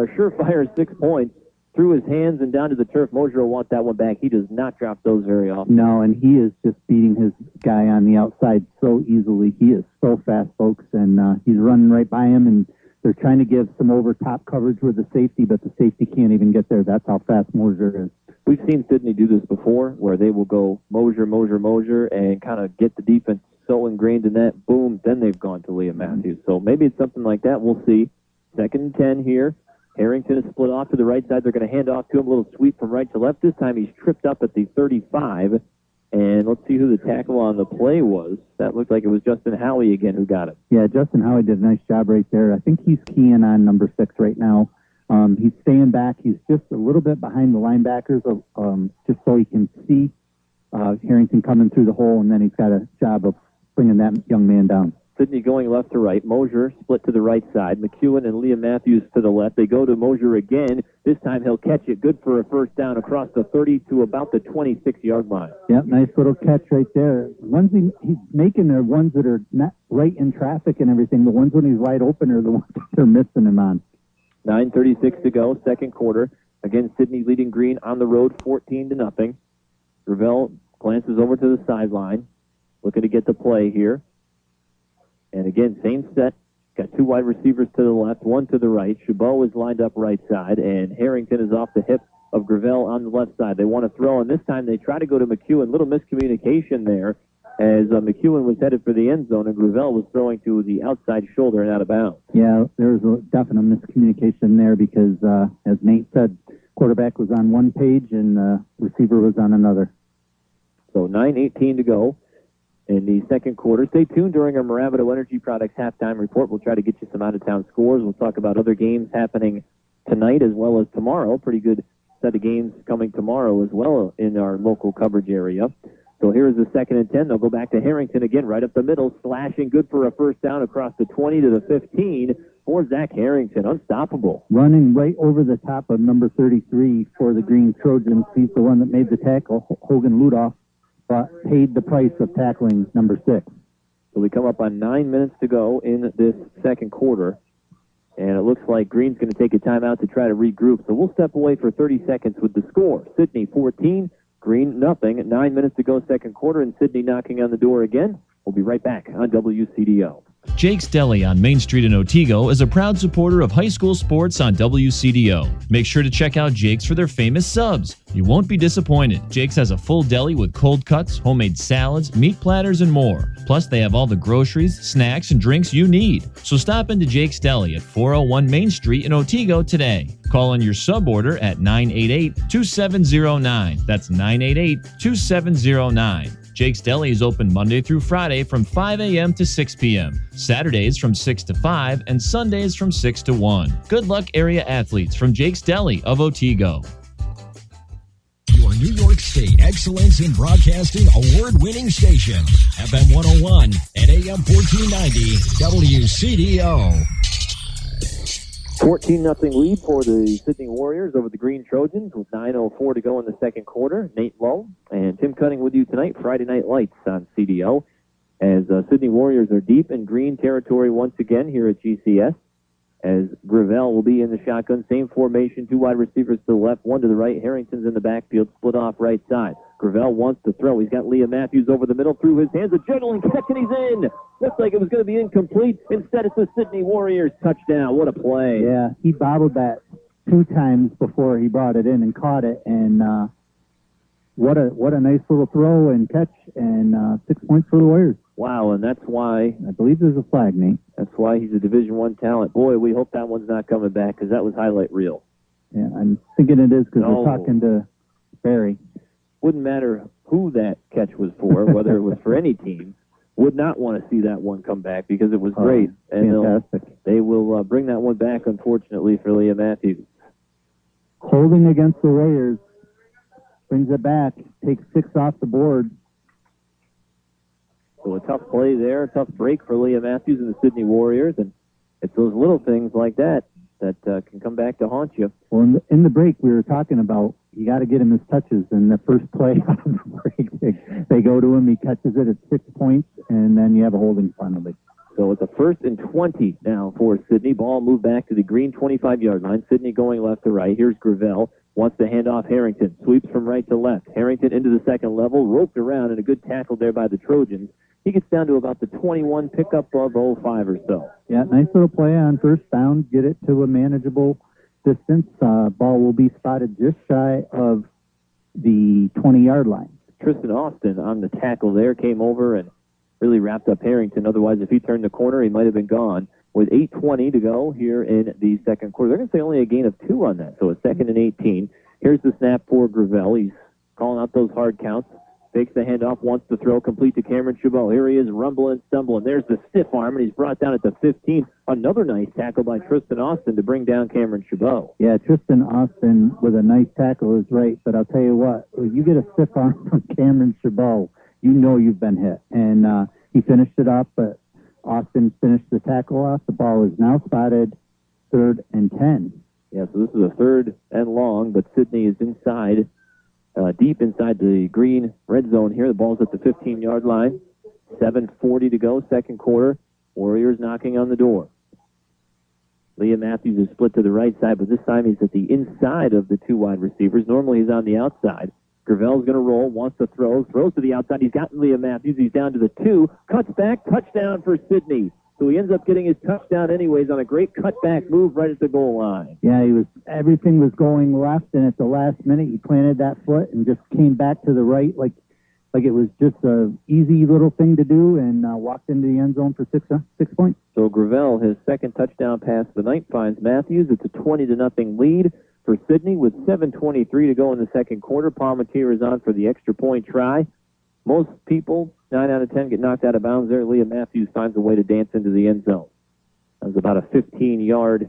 6 points. Through his hands and down to the turf. Mosier will want that one back. He does not drop those very often. No, and he is just beating his guy on the outside so easily. He is so fast, folks, and he's running right by him, and they're trying to give some over-top coverage with the safety, but the safety can't even get there. That's how fast Mosier is. We've seen Sidney do this before, where they will go Mosier, and kind of get the defense so ingrained in that, boom, then they've gone to Liam Matthews. So maybe it's something like that. We'll see. 2nd and 10 here. Harrington is split off to the right side. They're going to hand off to him. A little sweep from right to left. This time he's tripped up at the 35. And let's see who the tackle on the play was. That looked like it was Justin Howey again who got it. Yeah, Justin Howey did a nice job right there. I think he's keying on number 6 right now. He's staying back. He's just a little bit behind the linebackers, just so he can see Harrington coming through the hole, and then he's got a job of bringing that young man down. Sidney going left to right. Mosier split to the right side. McEwen and Liam Matthews to the left. They go to Mosier again. This time he'll catch it. Good for a first down across the 30 to about the 26-yard line. Yep, nice little catch right there. The ones he's making are ones that are not right in traffic and everything. The ones when he's wide open are the ones that they're missing him on. 9:36 to go, second quarter. Again, Sidney leading Green on the road, 14-0. Gravel glances over to the sideline, looking to get the play here. And again, same set. Got 2 wide receivers to the left, 1 to the right. Chabot is lined up right side, and Harrington is off the hip of Gravel on the left side. They want to throw, and this time they try to go to McEwen. Little miscommunication there as McEwen was headed for the end zone, and Gravel was throwing to the outside shoulder and out of bounds. Yeah, there was a definite miscommunication there because, as Nate said, quarterback was on one page and receiver was on another. So 9:18 to go in the second quarter. Stay tuned during our Moravito Energy Products halftime report. We'll try to get you some out-of-town scores. We'll talk about other games happening tonight as well as tomorrow. Pretty good set of games coming tomorrow as well in our local coverage area. So here's the 2nd and 10. They'll go back to Harrington again, right up the middle, slashing good for a first down across the 20 to the 15 for Zach Harrington. Unstoppable. Running right over the top of number 33 for the Green Trojans. He's the one that made the tackle, Hogan Ludoff, but paid the price of tackling number 6. So we come up on 9 minutes to go in this second quarter. And it looks like Green's going to take a timeout to try to regroup. So we'll step away for 30 seconds with the score. Sidney 14, Green nothing. 9 minutes to go second quarter, and Sidney knocking on the door again. We'll be right back on WCDO. Jake's Deli on Main Street in Otsego is a proud supporter of high school sports on WCDO. Make sure to check out Jake's for their famous subs. You won't be disappointed. Jake's has a full deli with cold cuts, homemade salads, meat platters, and more. Plus, they have all the groceries, snacks, and drinks you need. So stop into Jake's Deli at 401 Main Street in Otsego today. Call on your sub order at 988-2709. That's 988-2709. Jake's Deli is open Monday through Friday from 5 a.m. to 6 p.m., Saturdays from 6 to 5, and Sundays from 6 to 1. Good luck, area athletes from Jake's Deli of Otsego. You're New York State Excellence in Broadcasting award-winning station, FM 101 and AM 1490 WCDO. 14-0 lead for the Sydney Warriors over the Green Trojans with 9:04 to go in the second quarter. Nate Lowe and Tim Cunning with you tonight, Friday Night Lights on CDO, as Sydney Warriors are deep in green territory once again here at GCS, as Gravel will be in the shotgun. Same formation, 2 wide receivers to the left, 1 to the right. Harrington's in the backfield, split off right side. Gravel wants to throw. He's got Liam Matthews over the middle, through his hands, a juggling catch, and he's in. Looks like it was going to be incomplete. Instead, it's the Sydney Warriors touchdown. What a play. Yeah, he bobbled that 2 times before he brought it in and caught it, and what a nice little throw and catch, and 6 points for the Warriors. Wow, and that's why... I believe there's a flag, Nate. That's why he's a Division I talent. Boy, we hope that one's not coming back, because that was highlight reel. Yeah, I'm thinking it is, because we're talking to Barry. Wouldn't matter who that catch was for, whether it was for any team. Would not want to see that one come back, because it was great. And fantastic. They will bring that one back, unfortunately, for Liam Matthews. Holding against the Warriors. Brings it back. Takes 6 off the board. So a tough play there, a tough break for Liam Matthews and the Sydney Warriors, and it's those little things like that that can come back to haunt you. Well, in the break, we were talking about you got to get him his touches, and the first play out of the break, they go to him, he catches it at 6 points, and then you have a holding penalty. So it's a 1st and 20 now for Sydney. Ball moved back to the green 25-yard line. Sydney going left to right. Here's Gravel. Wants to hand off Harrington. Sweeps from right to left. Harrington into the second level. Roped around, and a good tackle there by the Trojans. He gets down to about the 21, pickup of 05 or so. Yeah, nice little play on first down. Get it to a manageable distance. Ball will be spotted just shy of the 20-yard line. Tristan Austin on the tackle there came over and really wrapped up Harrington. Otherwise, if he turned the corner, he might have been gone. With 8:20 to go here in the second quarter. They're going to say only a gain of 2 on that, so a 2nd and 18. Here's the snap for Gravel. He's calling out those hard counts. Fakes the handoff, wants to throw, complete to Cameron Chabot. Here he is, rumbling, stumbling. There's the stiff arm, and he's brought down at the 15. Another nice tackle by Tristan Austin to bring down Cameron Chabot. Yeah, Tristan Austin with a nice tackle is right, but I'll tell you what, if you get a stiff arm from Cameron Chabot, you know you've been hit. And he finished it up, but Austin finished the tackle off. The ball is now spotted 3rd and 10. Yeah, so this is a 3rd and long, but Sydney is inside, deep inside the green red zone here. The ball's at the 15-yard line. 7:40 to go, second quarter. Warriors knocking on the door. Liam Matthews is split to the right side, but this time he's at the inside of the 2 wide receivers. Normally he's on the outside. Gravel's going to roll, wants to throw, throws to the outside. He's got Liam Matthews. He's down to the 2, cuts back, touchdown for Sydney. So he ends up getting his touchdown anyways on a great cutback move right at the goal line. Yeah, everything was going left, and at the last minute he planted that foot and just came back to the right like it was just an easy little thing to do, and walked into the end zone for 6 points. So Gravel, his 2nd touchdown pass of the night, finds Matthews. It's a 20-0 lead for Sydney with 7:23 to go in the second quarter. Palmatier is on for the extra point try. Most people, 9 out of 10, get knocked out of bounds there. Liam Matthews finds a way to dance into the end zone. That was about a 15-yard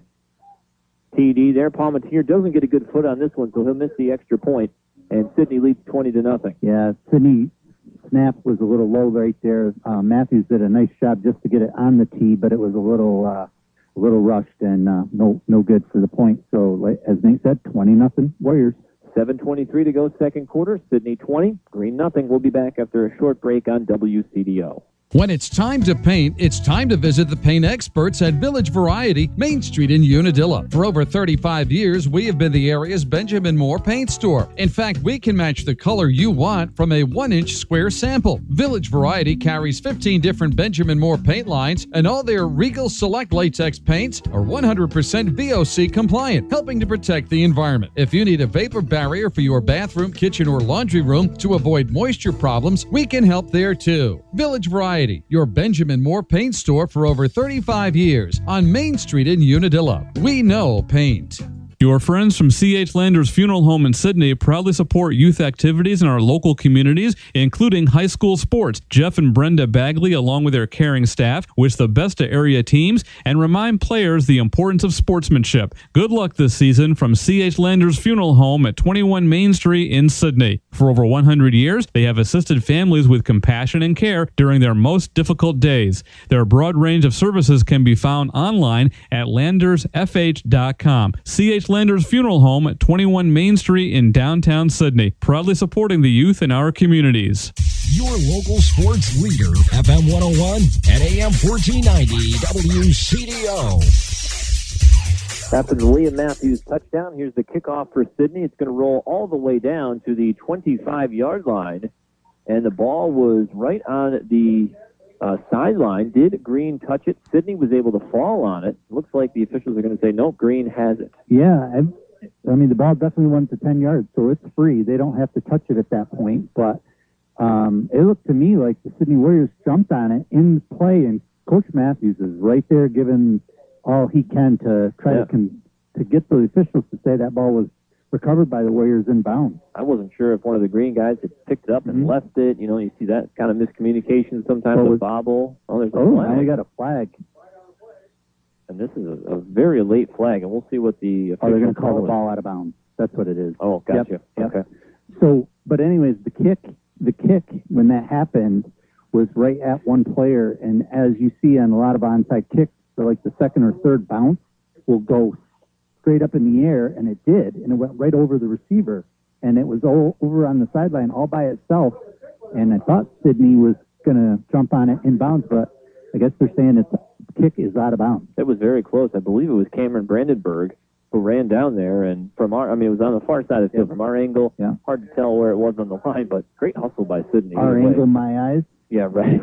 TD there. Palmatier doesn't get a good foot on this one, so he'll miss the extra point, and Sydney leads 20-0. Yeah, Sydney snap was a little low right there. Matthews did a nice job just to get it on the tee, but it was a little rushed and no good for the point. So, as Nate said, 20-0 Warriors. 7:23 to go, second quarter. Sydney 20, Green nothing. We'll be back after a short break on WCDO. When it's time to paint, it's time to visit the paint experts at Village Variety, Main Street in Unadilla. For over 35 years, we have been the area's Benjamin Moore paint store. In fact, we can match the color you want from a 1-inch square sample. Village Variety carries 15 different Benjamin Moore paint lines, and all their Regal Select latex paints are 100% VOC compliant, helping to protect the environment. If you need a vapor barrier for your bathroom, kitchen, or laundry room to avoid moisture problems, we can help there too. Village Variety, your Benjamin Moore paint store for over 35 years on Main Street in Unadilla. We know paint. Your friends from C.H. Landers Funeral Home in Sydney proudly support youth activities in our local communities, including high school sports. Jeff and Brenda Bagley, along with their caring staff, wish the best to area teams and remind players the importance of sportsmanship. Good luck this season from C.H. Landers Funeral Home at 21 Main Street in Sydney. For over 100 years, they have assisted families with compassion and care during their most difficult days. Their broad range of services can be found online at landersfh.com. C.H. Landers Funeral Home at 21 Main Street in downtown Sydney, proudly supporting the youth in our communities. Your local sports leader, FM 101 and AM 1490 WCDO. After the Liam Matthews touchdown, here's the kickoff for Sydney. It's going to roll all the way down to the 25-yard line, and the ball was right on the sideline. Did Green touch it? Sydney was able to fall on it. Looks like the officials are going to say, nope, Green has it. Yeah, I mean, the ball definitely went to 10 yards, so it's free. They don't have to touch it at that point, but it looked to me like the Sydney Warriors jumped on it in play, and Coach Matthews is right there giving all he can to try to get the officials to say that ball was recovered by the Warriors in bounds. I wasn't sure if one of the Green guys had picked it up and left it. You know, you see that kind of miscommunication sometimes with bobble. Oh, there's a flag. Now we got a flag. And this is a very late flag, and we'll see what the officials they're going to call the ball out of bounds. That's what it is. Oh, gotcha. Yep. Okay. So, but anyways, the kick when that happened was right at one player, and as you see on a lot of onside kicks, for like the second or third bounce will go straight up in the air, and it did, and it went right over the receiver, and it was all over on the sideline all by itself, and I thought Sydney was going to jump on it in bounds, but I guess they're saying the kick is out of bounds. It was very close. I believe it was Cameron Brandenburg who ran down there, and it was on the far side of the field. From our angle, hard to tell where it was on the line, but great hustle by Sydney. Our angle, my eyes? Yeah, right.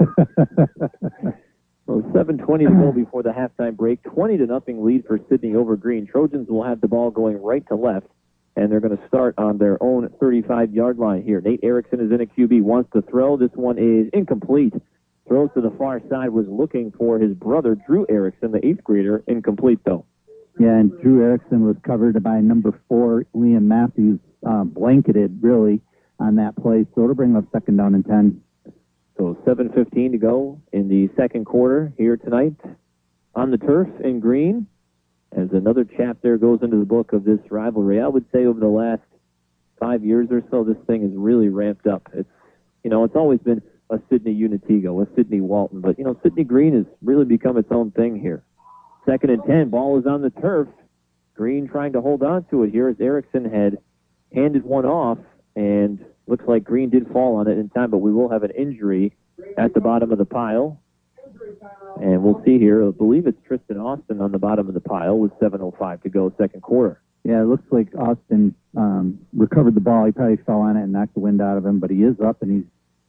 Well, 7:20 to go before the halftime break. 20-0 lead for Sydney over Green. Trojans will have the ball going right to left, and they're going to start on their own 35-yard line here. Nate Erickson is in a QB, wants to throw. This one is incomplete. Throws to the far side, was looking for his brother, Drew Erickson, the 8th grader. Incomplete, though. Yeah, and Drew Erickson was covered by number 4, Liam Matthews, blanketed, really, on that play. So it'll bring up 2nd down and 10. So 7:15 to go in the second quarter here tonight on the turf in Green. As another chapter goes into the book of this rivalry, I would say over the last 5 years or so, this thing has really ramped up. It's always been a Sydney Unitigo, a Sydney Walton, but Sydney Green has really become its own thing here. 2nd and 10, ball is on the turf. Green trying to hold on to it here as Erickson had handed one off, and looks like Green did fall on it in time, but we will have an injury at the bottom of the pile. And we'll see here, I believe it's Tristan Austin on the bottom of the pile with 7:05 to go, second quarter. Yeah, it looks like Austin recovered the ball. He probably fell on it and knocked the wind out of him, but he is up and he's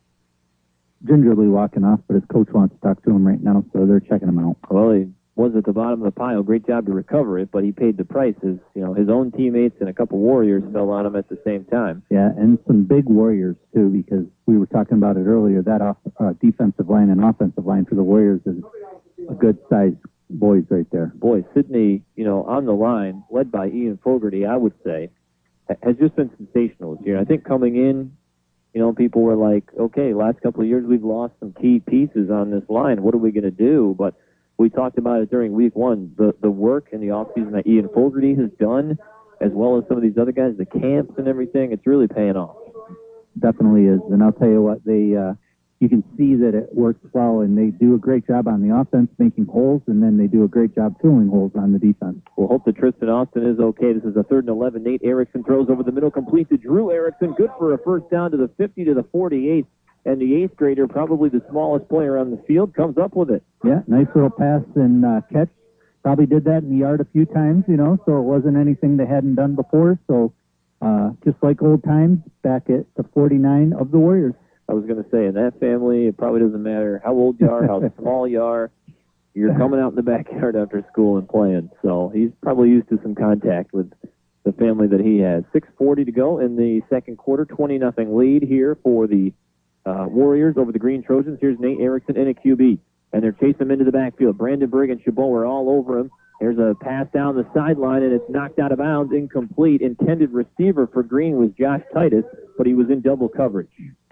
gingerly walking off, but his coach wants to talk to him right now, so they're checking him out. Well, he was at the bottom of the pile. Great job to recover it, but he paid the price. His own teammates and a couple Warriors fell on him at the same time. Yeah, and some big Warriors, too, because we were talking about it earlier. That defensive line and offensive line for the Warriors is a good-sized boys right there. Boy, Sydney, on the line, led by Ian Fogarty, I would say, has just been sensational this year. I think coming in, people were like, okay, last couple of years we've lost some key pieces on this line. What are we going to do? But we talked about it during week one, the work in the offseason that Ian Fogarty has done, as well as some of these other guys, the camps and everything, it's really paying off. Definitely is. And I'll tell you what, you can see that it works well, and they do a great job on the offense making holes, and then they do a great job filling holes on the defense. We'll hope that Tristan Austin is okay. This is a 3rd and 11. Nate Erickson throws over the middle, complete to Drew Erickson. Good for a first down to the 50 to the 48. And the 8th grader, probably the smallest player on the field, comes up with it. Yeah, nice little pass and catch. Probably did that in the yard a few times, so it wasn't anything they hadn't done before. So just like old times, back at the 49 of the Warriors. I was going to say, in that family, it probably doesn't matter how old you are, how small you are. You're coming out in the backyard after school and playing. So he's probably used to some contact with the family that he has. 6:40 to go in the second quarter. 20-0 lead here for the Warriors over the Green Trojans. Here's Nate Erickson in a QB, and they're chasing him into the backfield. Brandenburg and Chabot are all over him, There's a pass down the sideline, and it's knocked out of bounds, incomplete. Intended receiver for Green was Josh Titus, but he was in double coverage.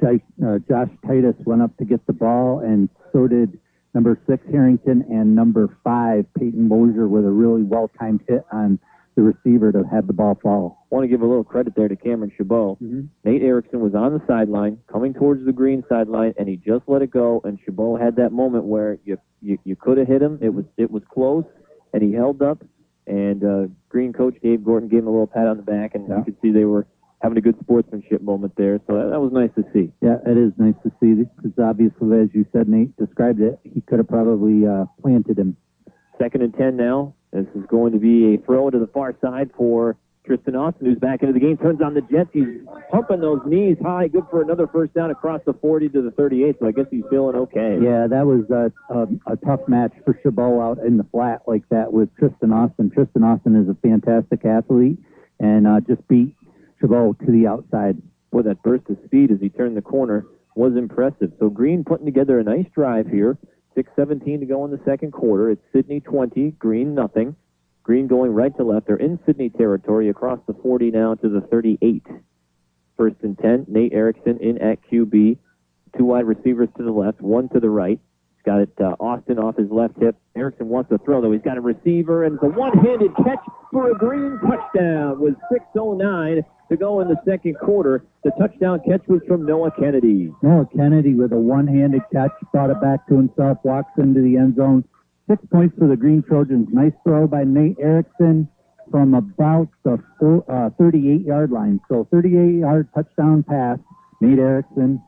Josh Titus went up to get the ball, and so did number 6, Harrington, and number 5, Peyton Mosier, with a really well-timed hit on the receiver to have the ball fall. I want to give a little credit there to Cameron Chabot. Nate Erickson was on the sideline, coming towards the Green sideline, and he just let it go, and Chabot had that moment where you could have hit him. It was close, and he held up, and Green coach Dave Gordon gave him a little pat on the back, and you could see they were having a good sportsmanship moment there, so that was nice to see. Yeah, it is nice to see, because obviously, as you said, Nate described it, he could have probably planted him. 2nd and 10 now. This is going to be a throw to the far side for Tristan Austin, who's back into the game, turns on the Jets. He's pumping those knees high, good for another first down across the 40 to the 38, so I guess he's feeling okay. Yeah, that was a tough match for Chabot out in the flat like that with Tristan Austin. Tristan Austin is a fantastic athlete, and just beat Chabot to the outside. Boy, that burst of speed as he turned the corner was impressive. So Green putting together a nice drive here. 6:17 to go in the second quarter. It's Sidney 20, Green nothing. Green going right to left. They're in Sidney territory across the 40 now to the 38. 1st and 10, Nate Erickson in at QB. 2 wide receivers to the left, 1 to the right. He's got it Austin off his left hip. Erickson wants to throw, though. He's got a receiver, and it's a one-handed catch for a Green touchdown with 6:09 to go in the second quarter. The touchdown catch was from Noah Kennedy. Noah Kennedy with a one-handed catch, brought it back to himself, walks into the end zone. 6 points for the Green Trojans. Nice throw by Nate Erickson from about the 38-yard line. So 38-yard touchdown pass, Nate Erickson.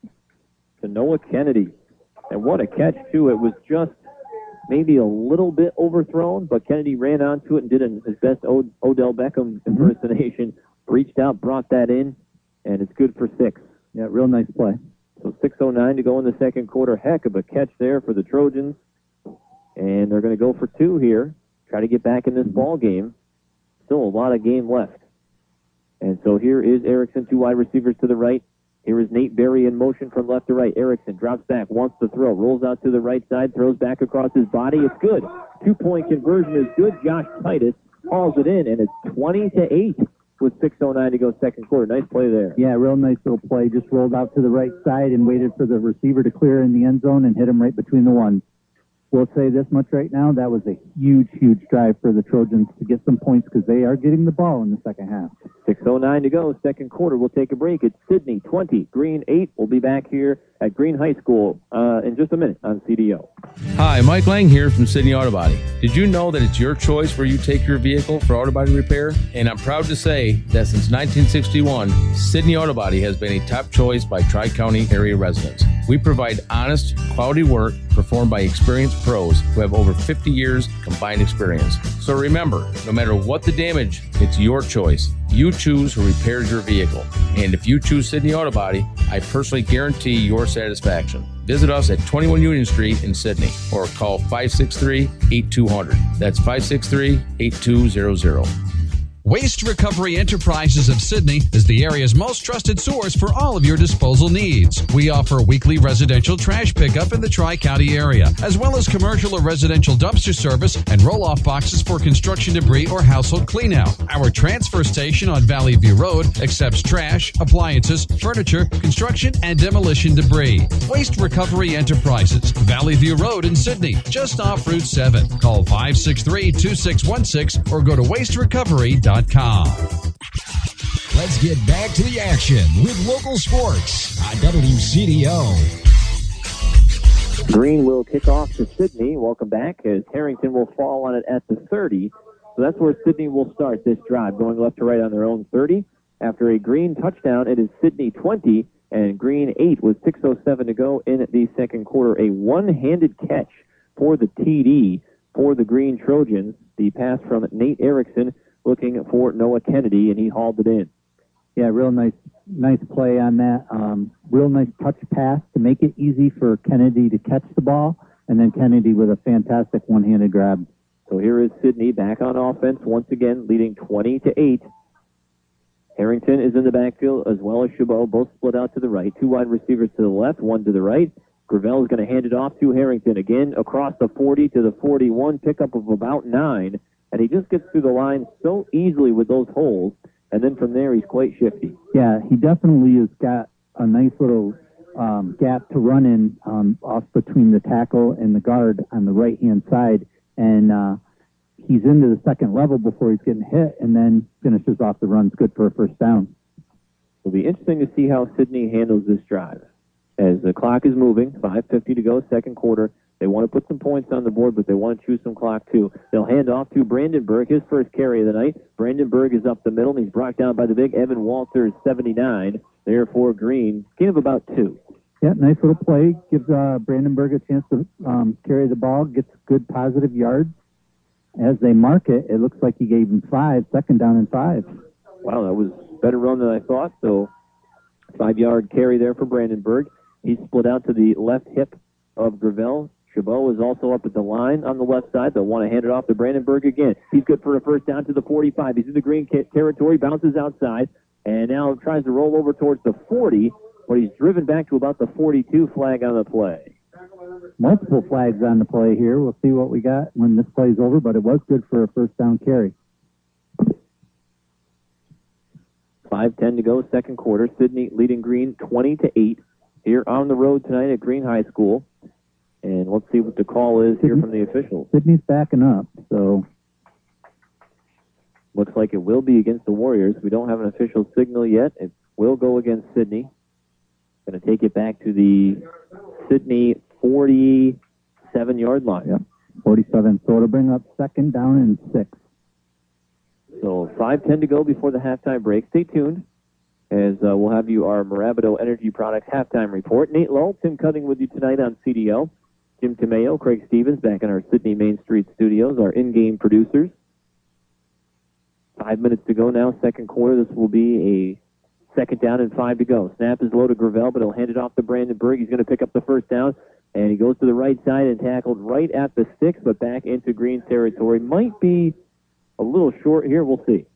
To Noah Kennedy. And what a catch, too. It was just maybe a little bit overthrown, but Kennedy ran onto it and did his best Odell Beckham impersonation. Reached out, brought that in, and it's good for 6. Yeah, real nice play. So 6:09 to go in the second quarter. Heck of a catch there for the Trojans. And they're going to go for 2 here. Try to get back in this ball game. Still a lot of game left. And so here is Erickson, 2 wide receivers to the right. Here is Nate Berry in motion from left to right. Erickson drops back, wants to throw, rolls out to the right side, throws back across his body. It's good. 2-point conversion is good. Josh Titus hauls it in, and it's 20-8 with 6:09 to go second quarter. Nice play there. Yeah, real nice little play. Just rolled out to the right side and waited for the receiver to clear in the end zone and hit him right between the ones. We'll say this much right now, that was a huge, huge drive for the Trojans to get some points because they are getting the ball in the second half. 6:09 to go, second quarter. We'll take a break. It's Sidney 20, Green 8. We'll be back here at Green High School in just a minute on CDO. Hi, Mike Lang here from Sidney Auto Body. Did you know that it's your choice where you take your vehicle for auto body repair? And I'm proud to say that since 1961, Sidney Auto Body has been a top choice by Tri-County area residents. We provide honest, quality work performed by experienced pros who have over 50 years combined experience. So remember, no matter what the damage, it's your choice. You choose who repairs your vehicle. And if you choose Sidney Auto Body, I personally guarantee your satisfaction. Visit us at 21 Union Street in Sidney or call 563-8200. That's 563-8200. Waste Recovery Enterprises of Sidney is the area's most trusted source for all of your disposal needs. We offer weekly residential trash pickup in the Tri-County area, as well as commercial or residential dumpster service and roll-off boxes for construction debris or household cleanout. Our transfer station on Valley View Road accepts trash, appliances, furniture, construction, and demolition debris. Waste Recovery Enterprises, Valley View Road in Sidney, just off Route 7. Call 563-2616 or go to wasterecovery.com. Let's get back to the action with local sports on WCDO. Green will kick off to Sidney. Welcome back as Harrington will fall on it at the 30. So that's where Sidney will start this drive, going left to right on their own 30. After a Green touchdown, it is Sidney 20 and Green 8 with 6:07 to go in the second quarter. A one-handed catch for the TD for the Green Trojans. The pass from Nate Erickson looking for Noah Kennedy, and he hauled it in. Yeah, real nice play on that. Real nice touch pass to make it easy for Kennedy to catch the ball, and then Kennedy with a fantastic one-handed grab. So here is Sidney back on offense once again, leading 20-8. Harrington is in the backfield as well as Chabot, both split out to the right. 2 wide receivers to the left, 1 to the right. Gravel is going to hand it off to Harrington. Again, across the 40 to the 41, pickup of about 9. And he just gets through the line so easily with those holes. And then from there, he's quite shifty. Yeah, he definitely has got a nice little gap to run in off between the tackle and the guard on the right-hand side. And he's into the second level before he's getting hit, and then finishes off the runs good for a first down. It'll be interesting to see how Sidney handles this drive. As the clock is moving, 5:50 to go, second quarter. They want to put some points on the board, but they want to choose some clock too. They'll hand off to Brandenburg, his first carry of the night. Brandenburg is up the middle, and he's brought down by the big Evan Walters, 79. There for Green. Gain of about 2. Yeah, nice little play. Gives Brandenburg a chance to carry the ball, gets good positive yards. As they mark it, it looks like he gave him 5, second down and 5. Wow, that was a better run than I thought. So 5-yard carry there for Brandenburg. He's split out to the left hip of Gravel. Chabot is also up at the line on the left side. They'll want to hand it off to Brandenburg again. He's good for a first down to the 45. He's in the green territory, bounces outside, and now tries to roll over towards the 40, but he's driven back to about the 42. Flag on the play. Multiple flags on the play here. We'll see what we got when this play's over, but it was good for a first down carry. 5:10 to go, second quarter. Sidney leading Green 20-8 here on the road tonight at Green High School. And let's see what the call is here from the officials. Sidney's backing up, so looks like it will be against the Warriors. We don't have an official signal yet. It will go against Sidney. Going to take it back to the Sidney 47-yard line. Yep, 47. So it'll bring up second down and 6. So 5:10 to go before the halftime break. Stay tuned as we'll have you our Mirabito Energy Products halftime report. Nate Lowe, Tim Cutting with you tonight on CDO. Jim Tomeo, Craig Stevens back in our Sidney Main Street studios, our in-game producers. 5 minutes to go now, second quarter. This will be a second down and 5 to go. Snap is low to Gravel, but he'll hand it off to Brandenburg. He's going to pick up the first down, and he goes to the right side and tackled right at the 6, but back into Green territory. Might be a little short here. We'll see.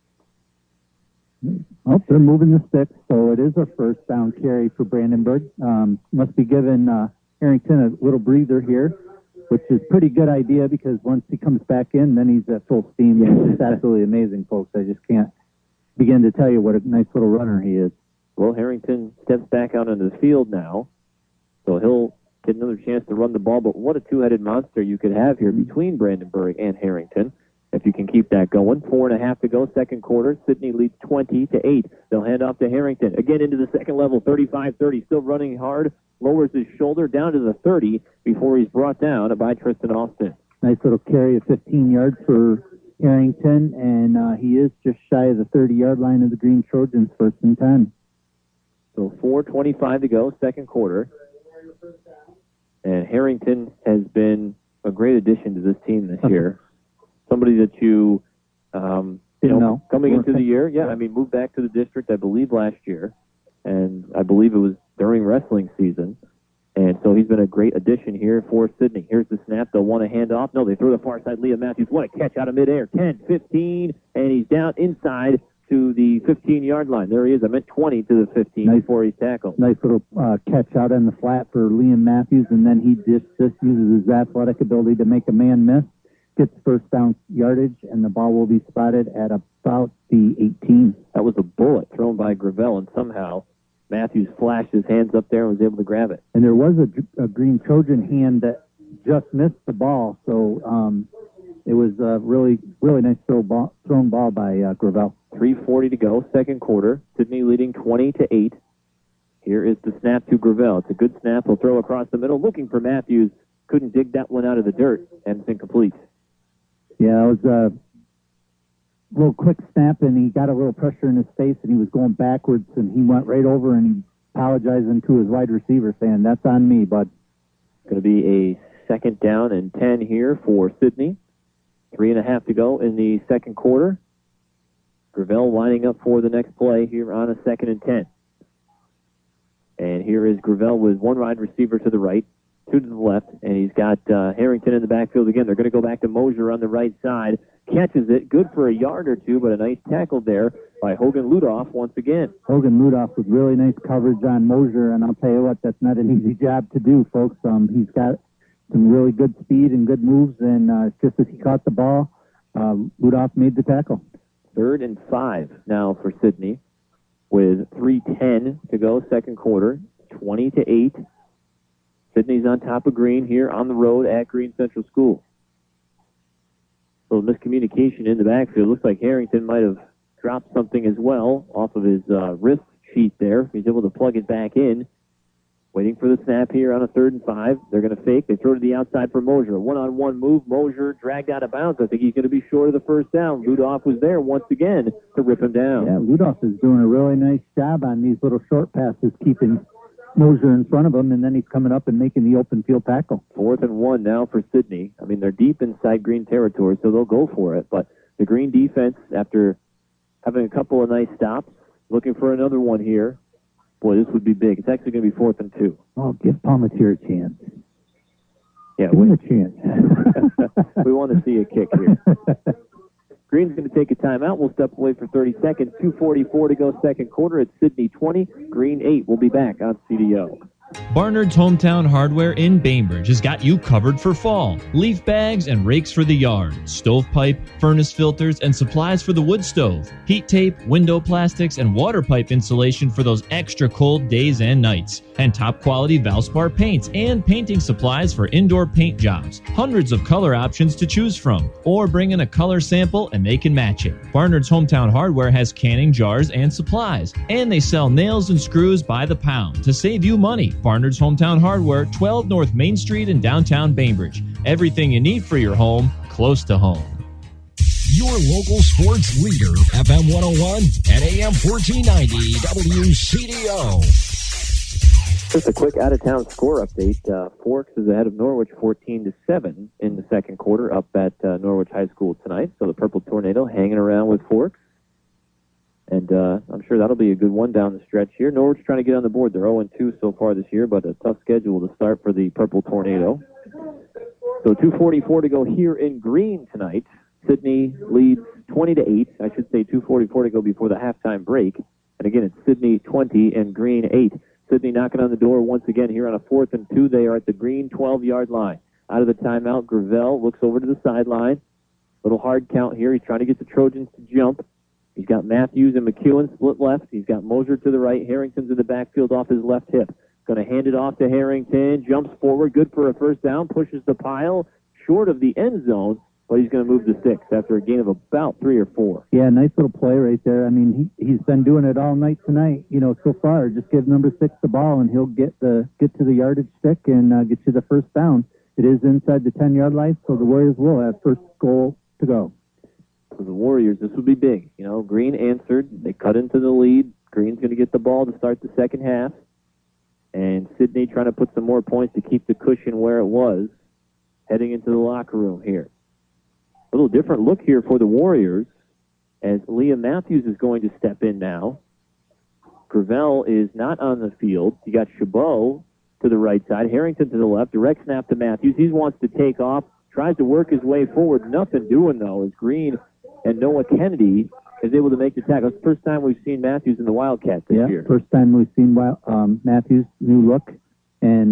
Oh, they're moving the sticks, so it is a first down carry for Brandenburg. Must be giving Harrington a little breather here, which is a pretty good idea because once he comes back in, then he's at full steam. It's absolutely amazing, folks. I just can't begin to tell you what a nice little runner he is. Well, Harrington steps back out onto the field now, so he'll get another chance to run the ball, but what a two-headed monster you could have here between Brandenburg and Harrington. If you can keep that going. 4.5 to go, second quarter. Sidney leads 20-8. They'll hand off to Harrington. Again into the second level, 35-30. Still running hard. Lowers his shoulder down to the 30 before he's brought down by Tristan Austin. Nice little carry of 15 yards for Harrington, and he is just shy of the 30-yard line of the Green Trojans, first and 10. So 4:25 to go, second quarter. And Harrington has been a great addition to this team this year. Somebody that you know, coming into the year, moved back to the district, I believe, last year. And I believe it was during wrestling season. And so he's been a great addition here for Sidney. Here's the snap. They'll want to hand off. No, they throw the far side. Liam Matthews, what a catch out of midair. 10, 15, and he's down inside to the 15-yard line. There he is. I meant 20 to the 15 before he's tackled. Nice little catch out on the flat for Liam Matthews, and then he just uses his athletic ability to make a man miss. Gets first down yardage, and the ball will be spotted at about the 18. That was a bullet thrown by Gravel, and somehow Matthews flashed his hands up there and was able to grab it. And there was a Green Trojan hand that just missed the ball, so it was a really, really nice thrown ball by Gravel. 3:40 to go, second quarter. Sidney leading 20-8. Here is the snap to Gravel. It's a good snap. He'll throw across the middle, looking for Matthews. Couldn't dig that one out of the dirt, and it's incomplete. Yeah, it was a little quick snap, and he got a little pressure in his face, and he was going backwards, and he went right over and he apologizing to his wide receiver, saying, "That's on me, bud." Going to be a second down and 10 here for Sidney. 3.5 to go in the second quarter. Gravel lining up for the next play here on a second and 10. And here is Gravel with one wide receiver to the right, two to the left, and he's got Harrington in the backfield again. They're going to go back to Mosier on the right side. Catches it, good for a yard or two, but a nice tackle there by Hogan Ludoff once again. Hogan Ludoff with really nice coverage on Mosier, and I'll tell you what, that's not an easy job to do, folks. He's got some really good speed and good moves, and just as he caught the ball, Ludoff made the tackle. 3rd and 5 now for Sidney with 3:10 to go, second quarter, 20-8. Sidney's on top of Green here on the road at Green Central School. A little miscommunication in the backfield. Looks like Harrington might have dropped something as well off of his wrist sheet there. He's able to plug it back in. Waiting for the snap here on a 3rd and 5. They're going to fake. They throw to the outside for Mosier. A one-on-one move. Mosier dragged out of bounds. I think he's going to be short of the first down. Ludoff was there once again to rip him down. Yeah, Ludoff is doing a really nice job on these little short passes, keeping Mosier in front of him, and then he's coming up and making the open field tackle. 4th and 1 now for Sidney. I mean, they're deep inside Green territory, so they'll go for it. But the Green defense, after having a couple of nice stops, looking for another one here. Boy, this would be big. It's actually going to be 4th and 2. Oh, give Palmatier a chance. Yeah, give him a chance. We want to see a kick here. Green's going to take a timeout. We'll step away for 30 seconds. 2:44 to go, second quarter. It's Sidney 20, Green 8. We'll be back on CDO. Barnard's Hometown Hardware in Bainbridge has got you covered for fall. Leaf bags and rakes for the yard, stovepipe, furnace filters, and supplies for the wood stove, heat tape, window plastics, and water pipe insulation for those extra cold days and nights, and top quality Valspar paints and painting supplies for indoor paint jobs. Hundreds of color options to choose from, or bring in a color sample and they can match it. Barnard's Hometown Hardware has canning jars and supplies, and they sell nails and screws by the pound to save you money. Barnard's Hometown Hardware, 12 North Main Street in downtown Bainbridge. Everything you need for your home, close to home. Your local sports leader, FM 101 and AM 1490 WCDO. Just a quick out-of-town score update. Forks is ahead of Norwich 14-7 in the second quarter up at Norwich High School tonight. So the Purple Tornado hanging around with Forks. And I'm sure that'll be a good one down the stretch here. Norwich trying to get on the board. They're 0-2 so far this year, but a tough schedule to start for the Purple Tornado. So 2:44 to go here in Green tonight. Sydney leads 20-8. I should say 2:44 to go before the halftime break. And again, it's Sydney 20 and Green 8. Sydney knocking on the door once again here on a 4th and 2. They are at the Green 12-yard line. Out of the timeout, Gravel looks over to the sideline. Little hard count here. He's trying to get the Trojans to jump. He's got Matthews and McEwen split left. He's got Mosier to the right. Harrington's in the backfield off his left hip. Going to hand it off to Harrington. Jumps forward. Good for a first down. Pushes the pile. Short of the end zone. But he's going to move the 6 after a gain of about 3 or 4. Yeah, nice little play right there. I mean, he's been doing it all night tonight. You know, so far, just give number 6 the ball, and he'll get to the yardage stick and get you the first down. It is inside the 10-yard line, so the Warriors will have first goal to go. For the Warriors, this would be big. You know, Green answered. They cut into the lead. Green's going to get the ball to start the second half. And Sydney trying to put some more points to keep the cushion where it was, heading into the locker room here. A little different look here for the Warriors as Liam Matthews is going to step in now. Gravel is not on the field. You got Chabot to the right side, Harrington to the left, direct snap to Matthews. He wants to take off, tries to work his way forward. Nothing doing, though, as Green and Noah Kennedy is able to make the tackle. It's the first time we've seen Matthews in the Wildcats this year. First time we've seen Matthews, new look, and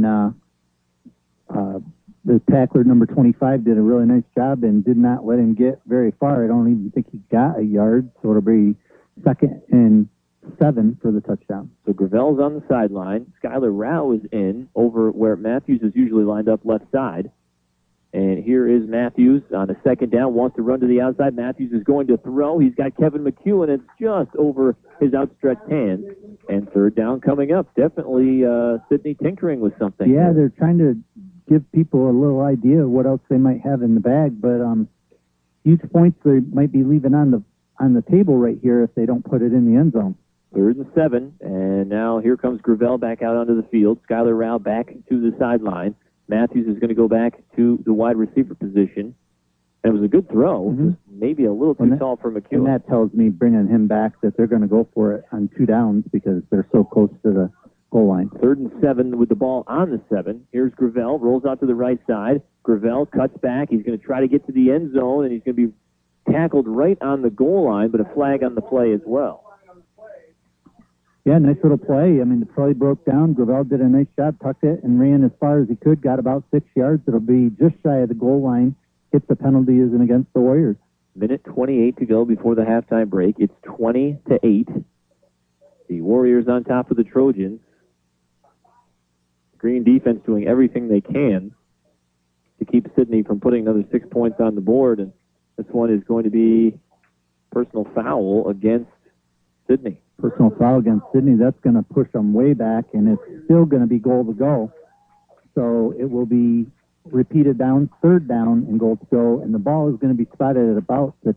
the tackler, number 25, did a really nice job and did not let him get very far. I don't even think he got a yard, so it'll be 2nd and 7 for the touchdown. So Gravel's on the sideline. Skylar Rao is in over where Matthews is usually lined up left side. And here is Matthews on the second down, wants to run to the outside. Matthews is going to throw. He's got Kevin McEwen. It's just over his outstretched hand. And third down coming up. Definitely Sydney tinkering with something. Yeah, they're trying to give people a little idea of what else they might have in the bag, but huge points they might be leaving on the table right here if they don't put it in the end zone. 3rd and 7, and now here comes Gravel back out onto the field. Skylar Rao back to the sideline. Matthews is going to go back to the wide receiver position. And it was a good throw, just maybe a little too tall for McEwen. And that tells me, bringing him back, that they're going to go for it on 2 downs because they're so close to the goal line. 3rd and 7 with the ball on the 7. Here's Gravel, rolls out to the right side. Gravel cuts back. He's going to try to get to the end zone, and he's going to be tackled right on the goal line, but a flag on the play as well. Yeah, nice little play. I mean, the play broke down. Gravel did a nice job, tucked it, and ran as far as he could, got about 6 yards. It'll be just shy of the goal line. If the penalty isn't against the Warriors. Minute 28 to go before the halftime break. It's 20-8. The Warriors on top of the Trojans. Green defense doing everything they can to keep Sidney from putting another 6 points on the board, and this one is going to be personal foul against Sidney. Personal foul against Sidney. That's going to push them way back, and it's still going to be goal to go. So it will be repeated down, third down, and goal to go, and the ball is going to be spotted at about the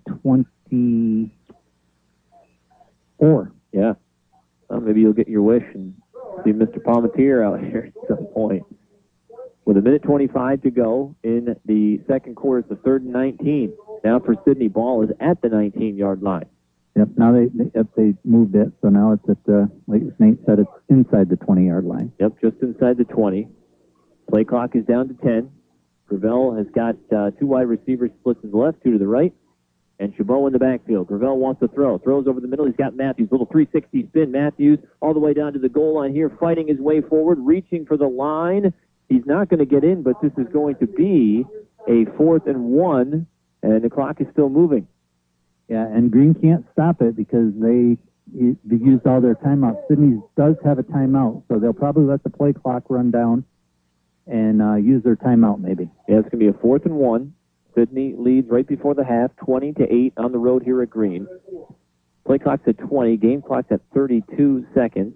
24. Yeah. Well, maybe you'll get your wish and see Mr. Palmatier out here at some point. With a minute 25 to go in the second quarter, it's the 3rd and 19. Now for Sidney, ball is at the 19-yard line. Yep, now they moved it, so now it's at the, like Nate said, it's inside the 20-yard line. Yep, just inside the 20. Play clock is down to 10. Gravel has got 2 wide receivers split to the left, 2 to the right, and Chabot in the backfield. Gravel wants to throw. Throws over the middle. He's got Matthews. Little 360 spin. Matthews all the way down to the goal line here, fighting his way forward, reaching for the line. He's not going to get in, but this is going to be a 4th and 1, and the clock is still moving. Yeah, and Green can't stop it because they used all their timeouts. Sidney does have a timeout, so they'll probably let the play clock run down and use their timeout maybe. Yeah, it's going to be a 4th and 1. Sidney leads right before the half, 20-8 on the road here at Green. Play clock's at 20, game clock's at 32 seconds.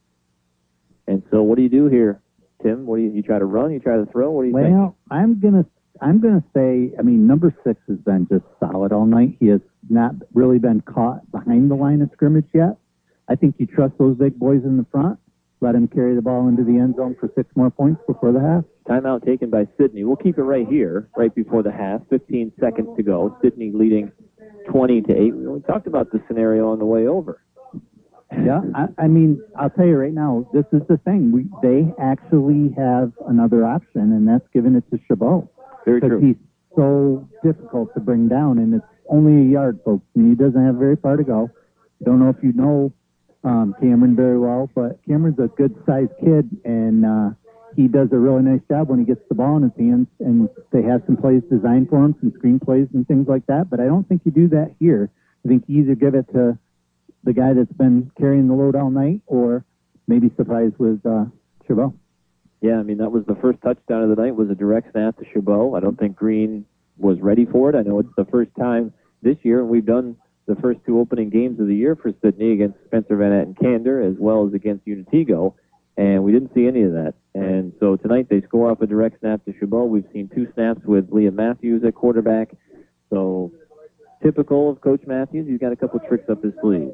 And so what do you do here, Tim? What do you try to run? You try to throw? What do you think? Well, I'm gonna say, I mean, number 6 has been just solid all night. He has not really been caught behind the line of scrimmage yet. I think you trust those big boys in the front. Let him carry the ball into the end zone for 6 more points before the half. Timeout taken by Sidney. We'll keep it right here, right before the half. 15 seconds to go. Sidney leading 20-8. We talked about the scenario on the way over. Yeah, I mean, I'll tell you right now, this is the thing. They actually have another option, and that's giving it to Chabot. Very true. Because he's so difficult to bring down, and it's only a yard, folks, and he doesn't have very far to go. Don't know if you know Cameron very well, but Cameron's a good-sized kid, and he does a really nice job when he gets the ball in his hands, and they have some plays designed for him, some screen plays and things like that, but I don't think you do that here. I think you either give it to the guy that's been carrying the load all night, or maybe surprise with Chabot. Yeah, I mean, that was the first touchdown of the night, was a direct snap to Chabot. I don't think Green was ready for it. I know it's the first time this year, and we've done the first 2 opening games of the year for Sidney against Spencer Van Etten-Kander, as well as against Unitigo, and we didn't see any of that. And so tonight they score off a direct snap to Chabot. We've seen 2 snaps with Liam Matthews at quarterback. So typical of Coach Matthews, he's got a couple tricks up his sleeve.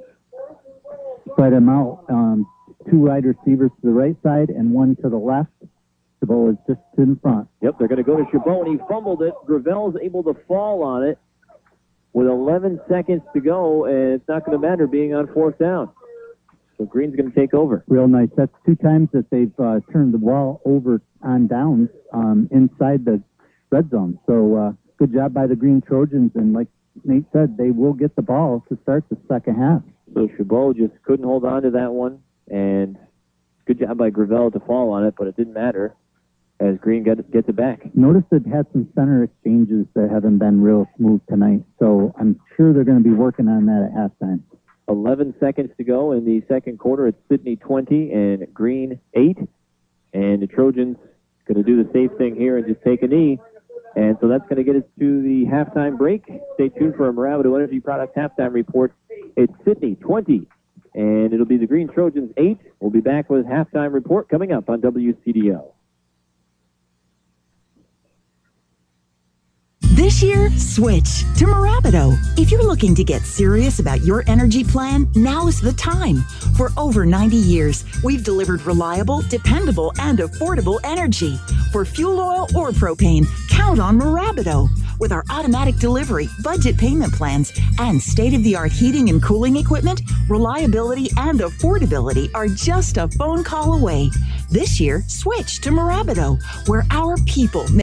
Spread him out. 2 wide receivers to the right side and 1 to the left. Chabot is just in front. Yep, they're going to go to Chabot, and he fumbled it. Gravel's able to fall on it with 11 seconds to go, and it's not going to matter being on 4th down. So Green's going to take over. Real nice. That's 2 times that they've turned the ball over on downs inside the red zone. So good job by the Green Trojans, and like Nate said, they will get the ball to start the second half. So Chabot just couldn't hold on to that one, and good job by Gravel to fall on it, but it didn't matter as Green gets it back. Notice they've had some center exchanges that haven't been real smooth tonight, so I'm sure they're going to be working on that at halftime. 11 seconds to go in the second quarter. It's Sidney 20 and Green 8, and the Trojans going to do the safe thing here and just take a knee. And so that's going to get us to the halftime break. Stay tuned for a Maravido Energy Products halftime report. It's Sidney 20, and it'll be the Green Trojans 8. We'll be back with a halftime report coming up on WCDO. This year, switch to Maravido. If you're looking to get serious about your energy plan, now is the time. For over 90 years, we've delivered reliable, dependable, and affordable energy. For fuel oil or propane, count on Maravido. With our automatic delivery, budget payment plans, and state-of-the-art heating and cooling equipment, reliability and affordability are just a phone call away. This year, switch to Maravido, where our people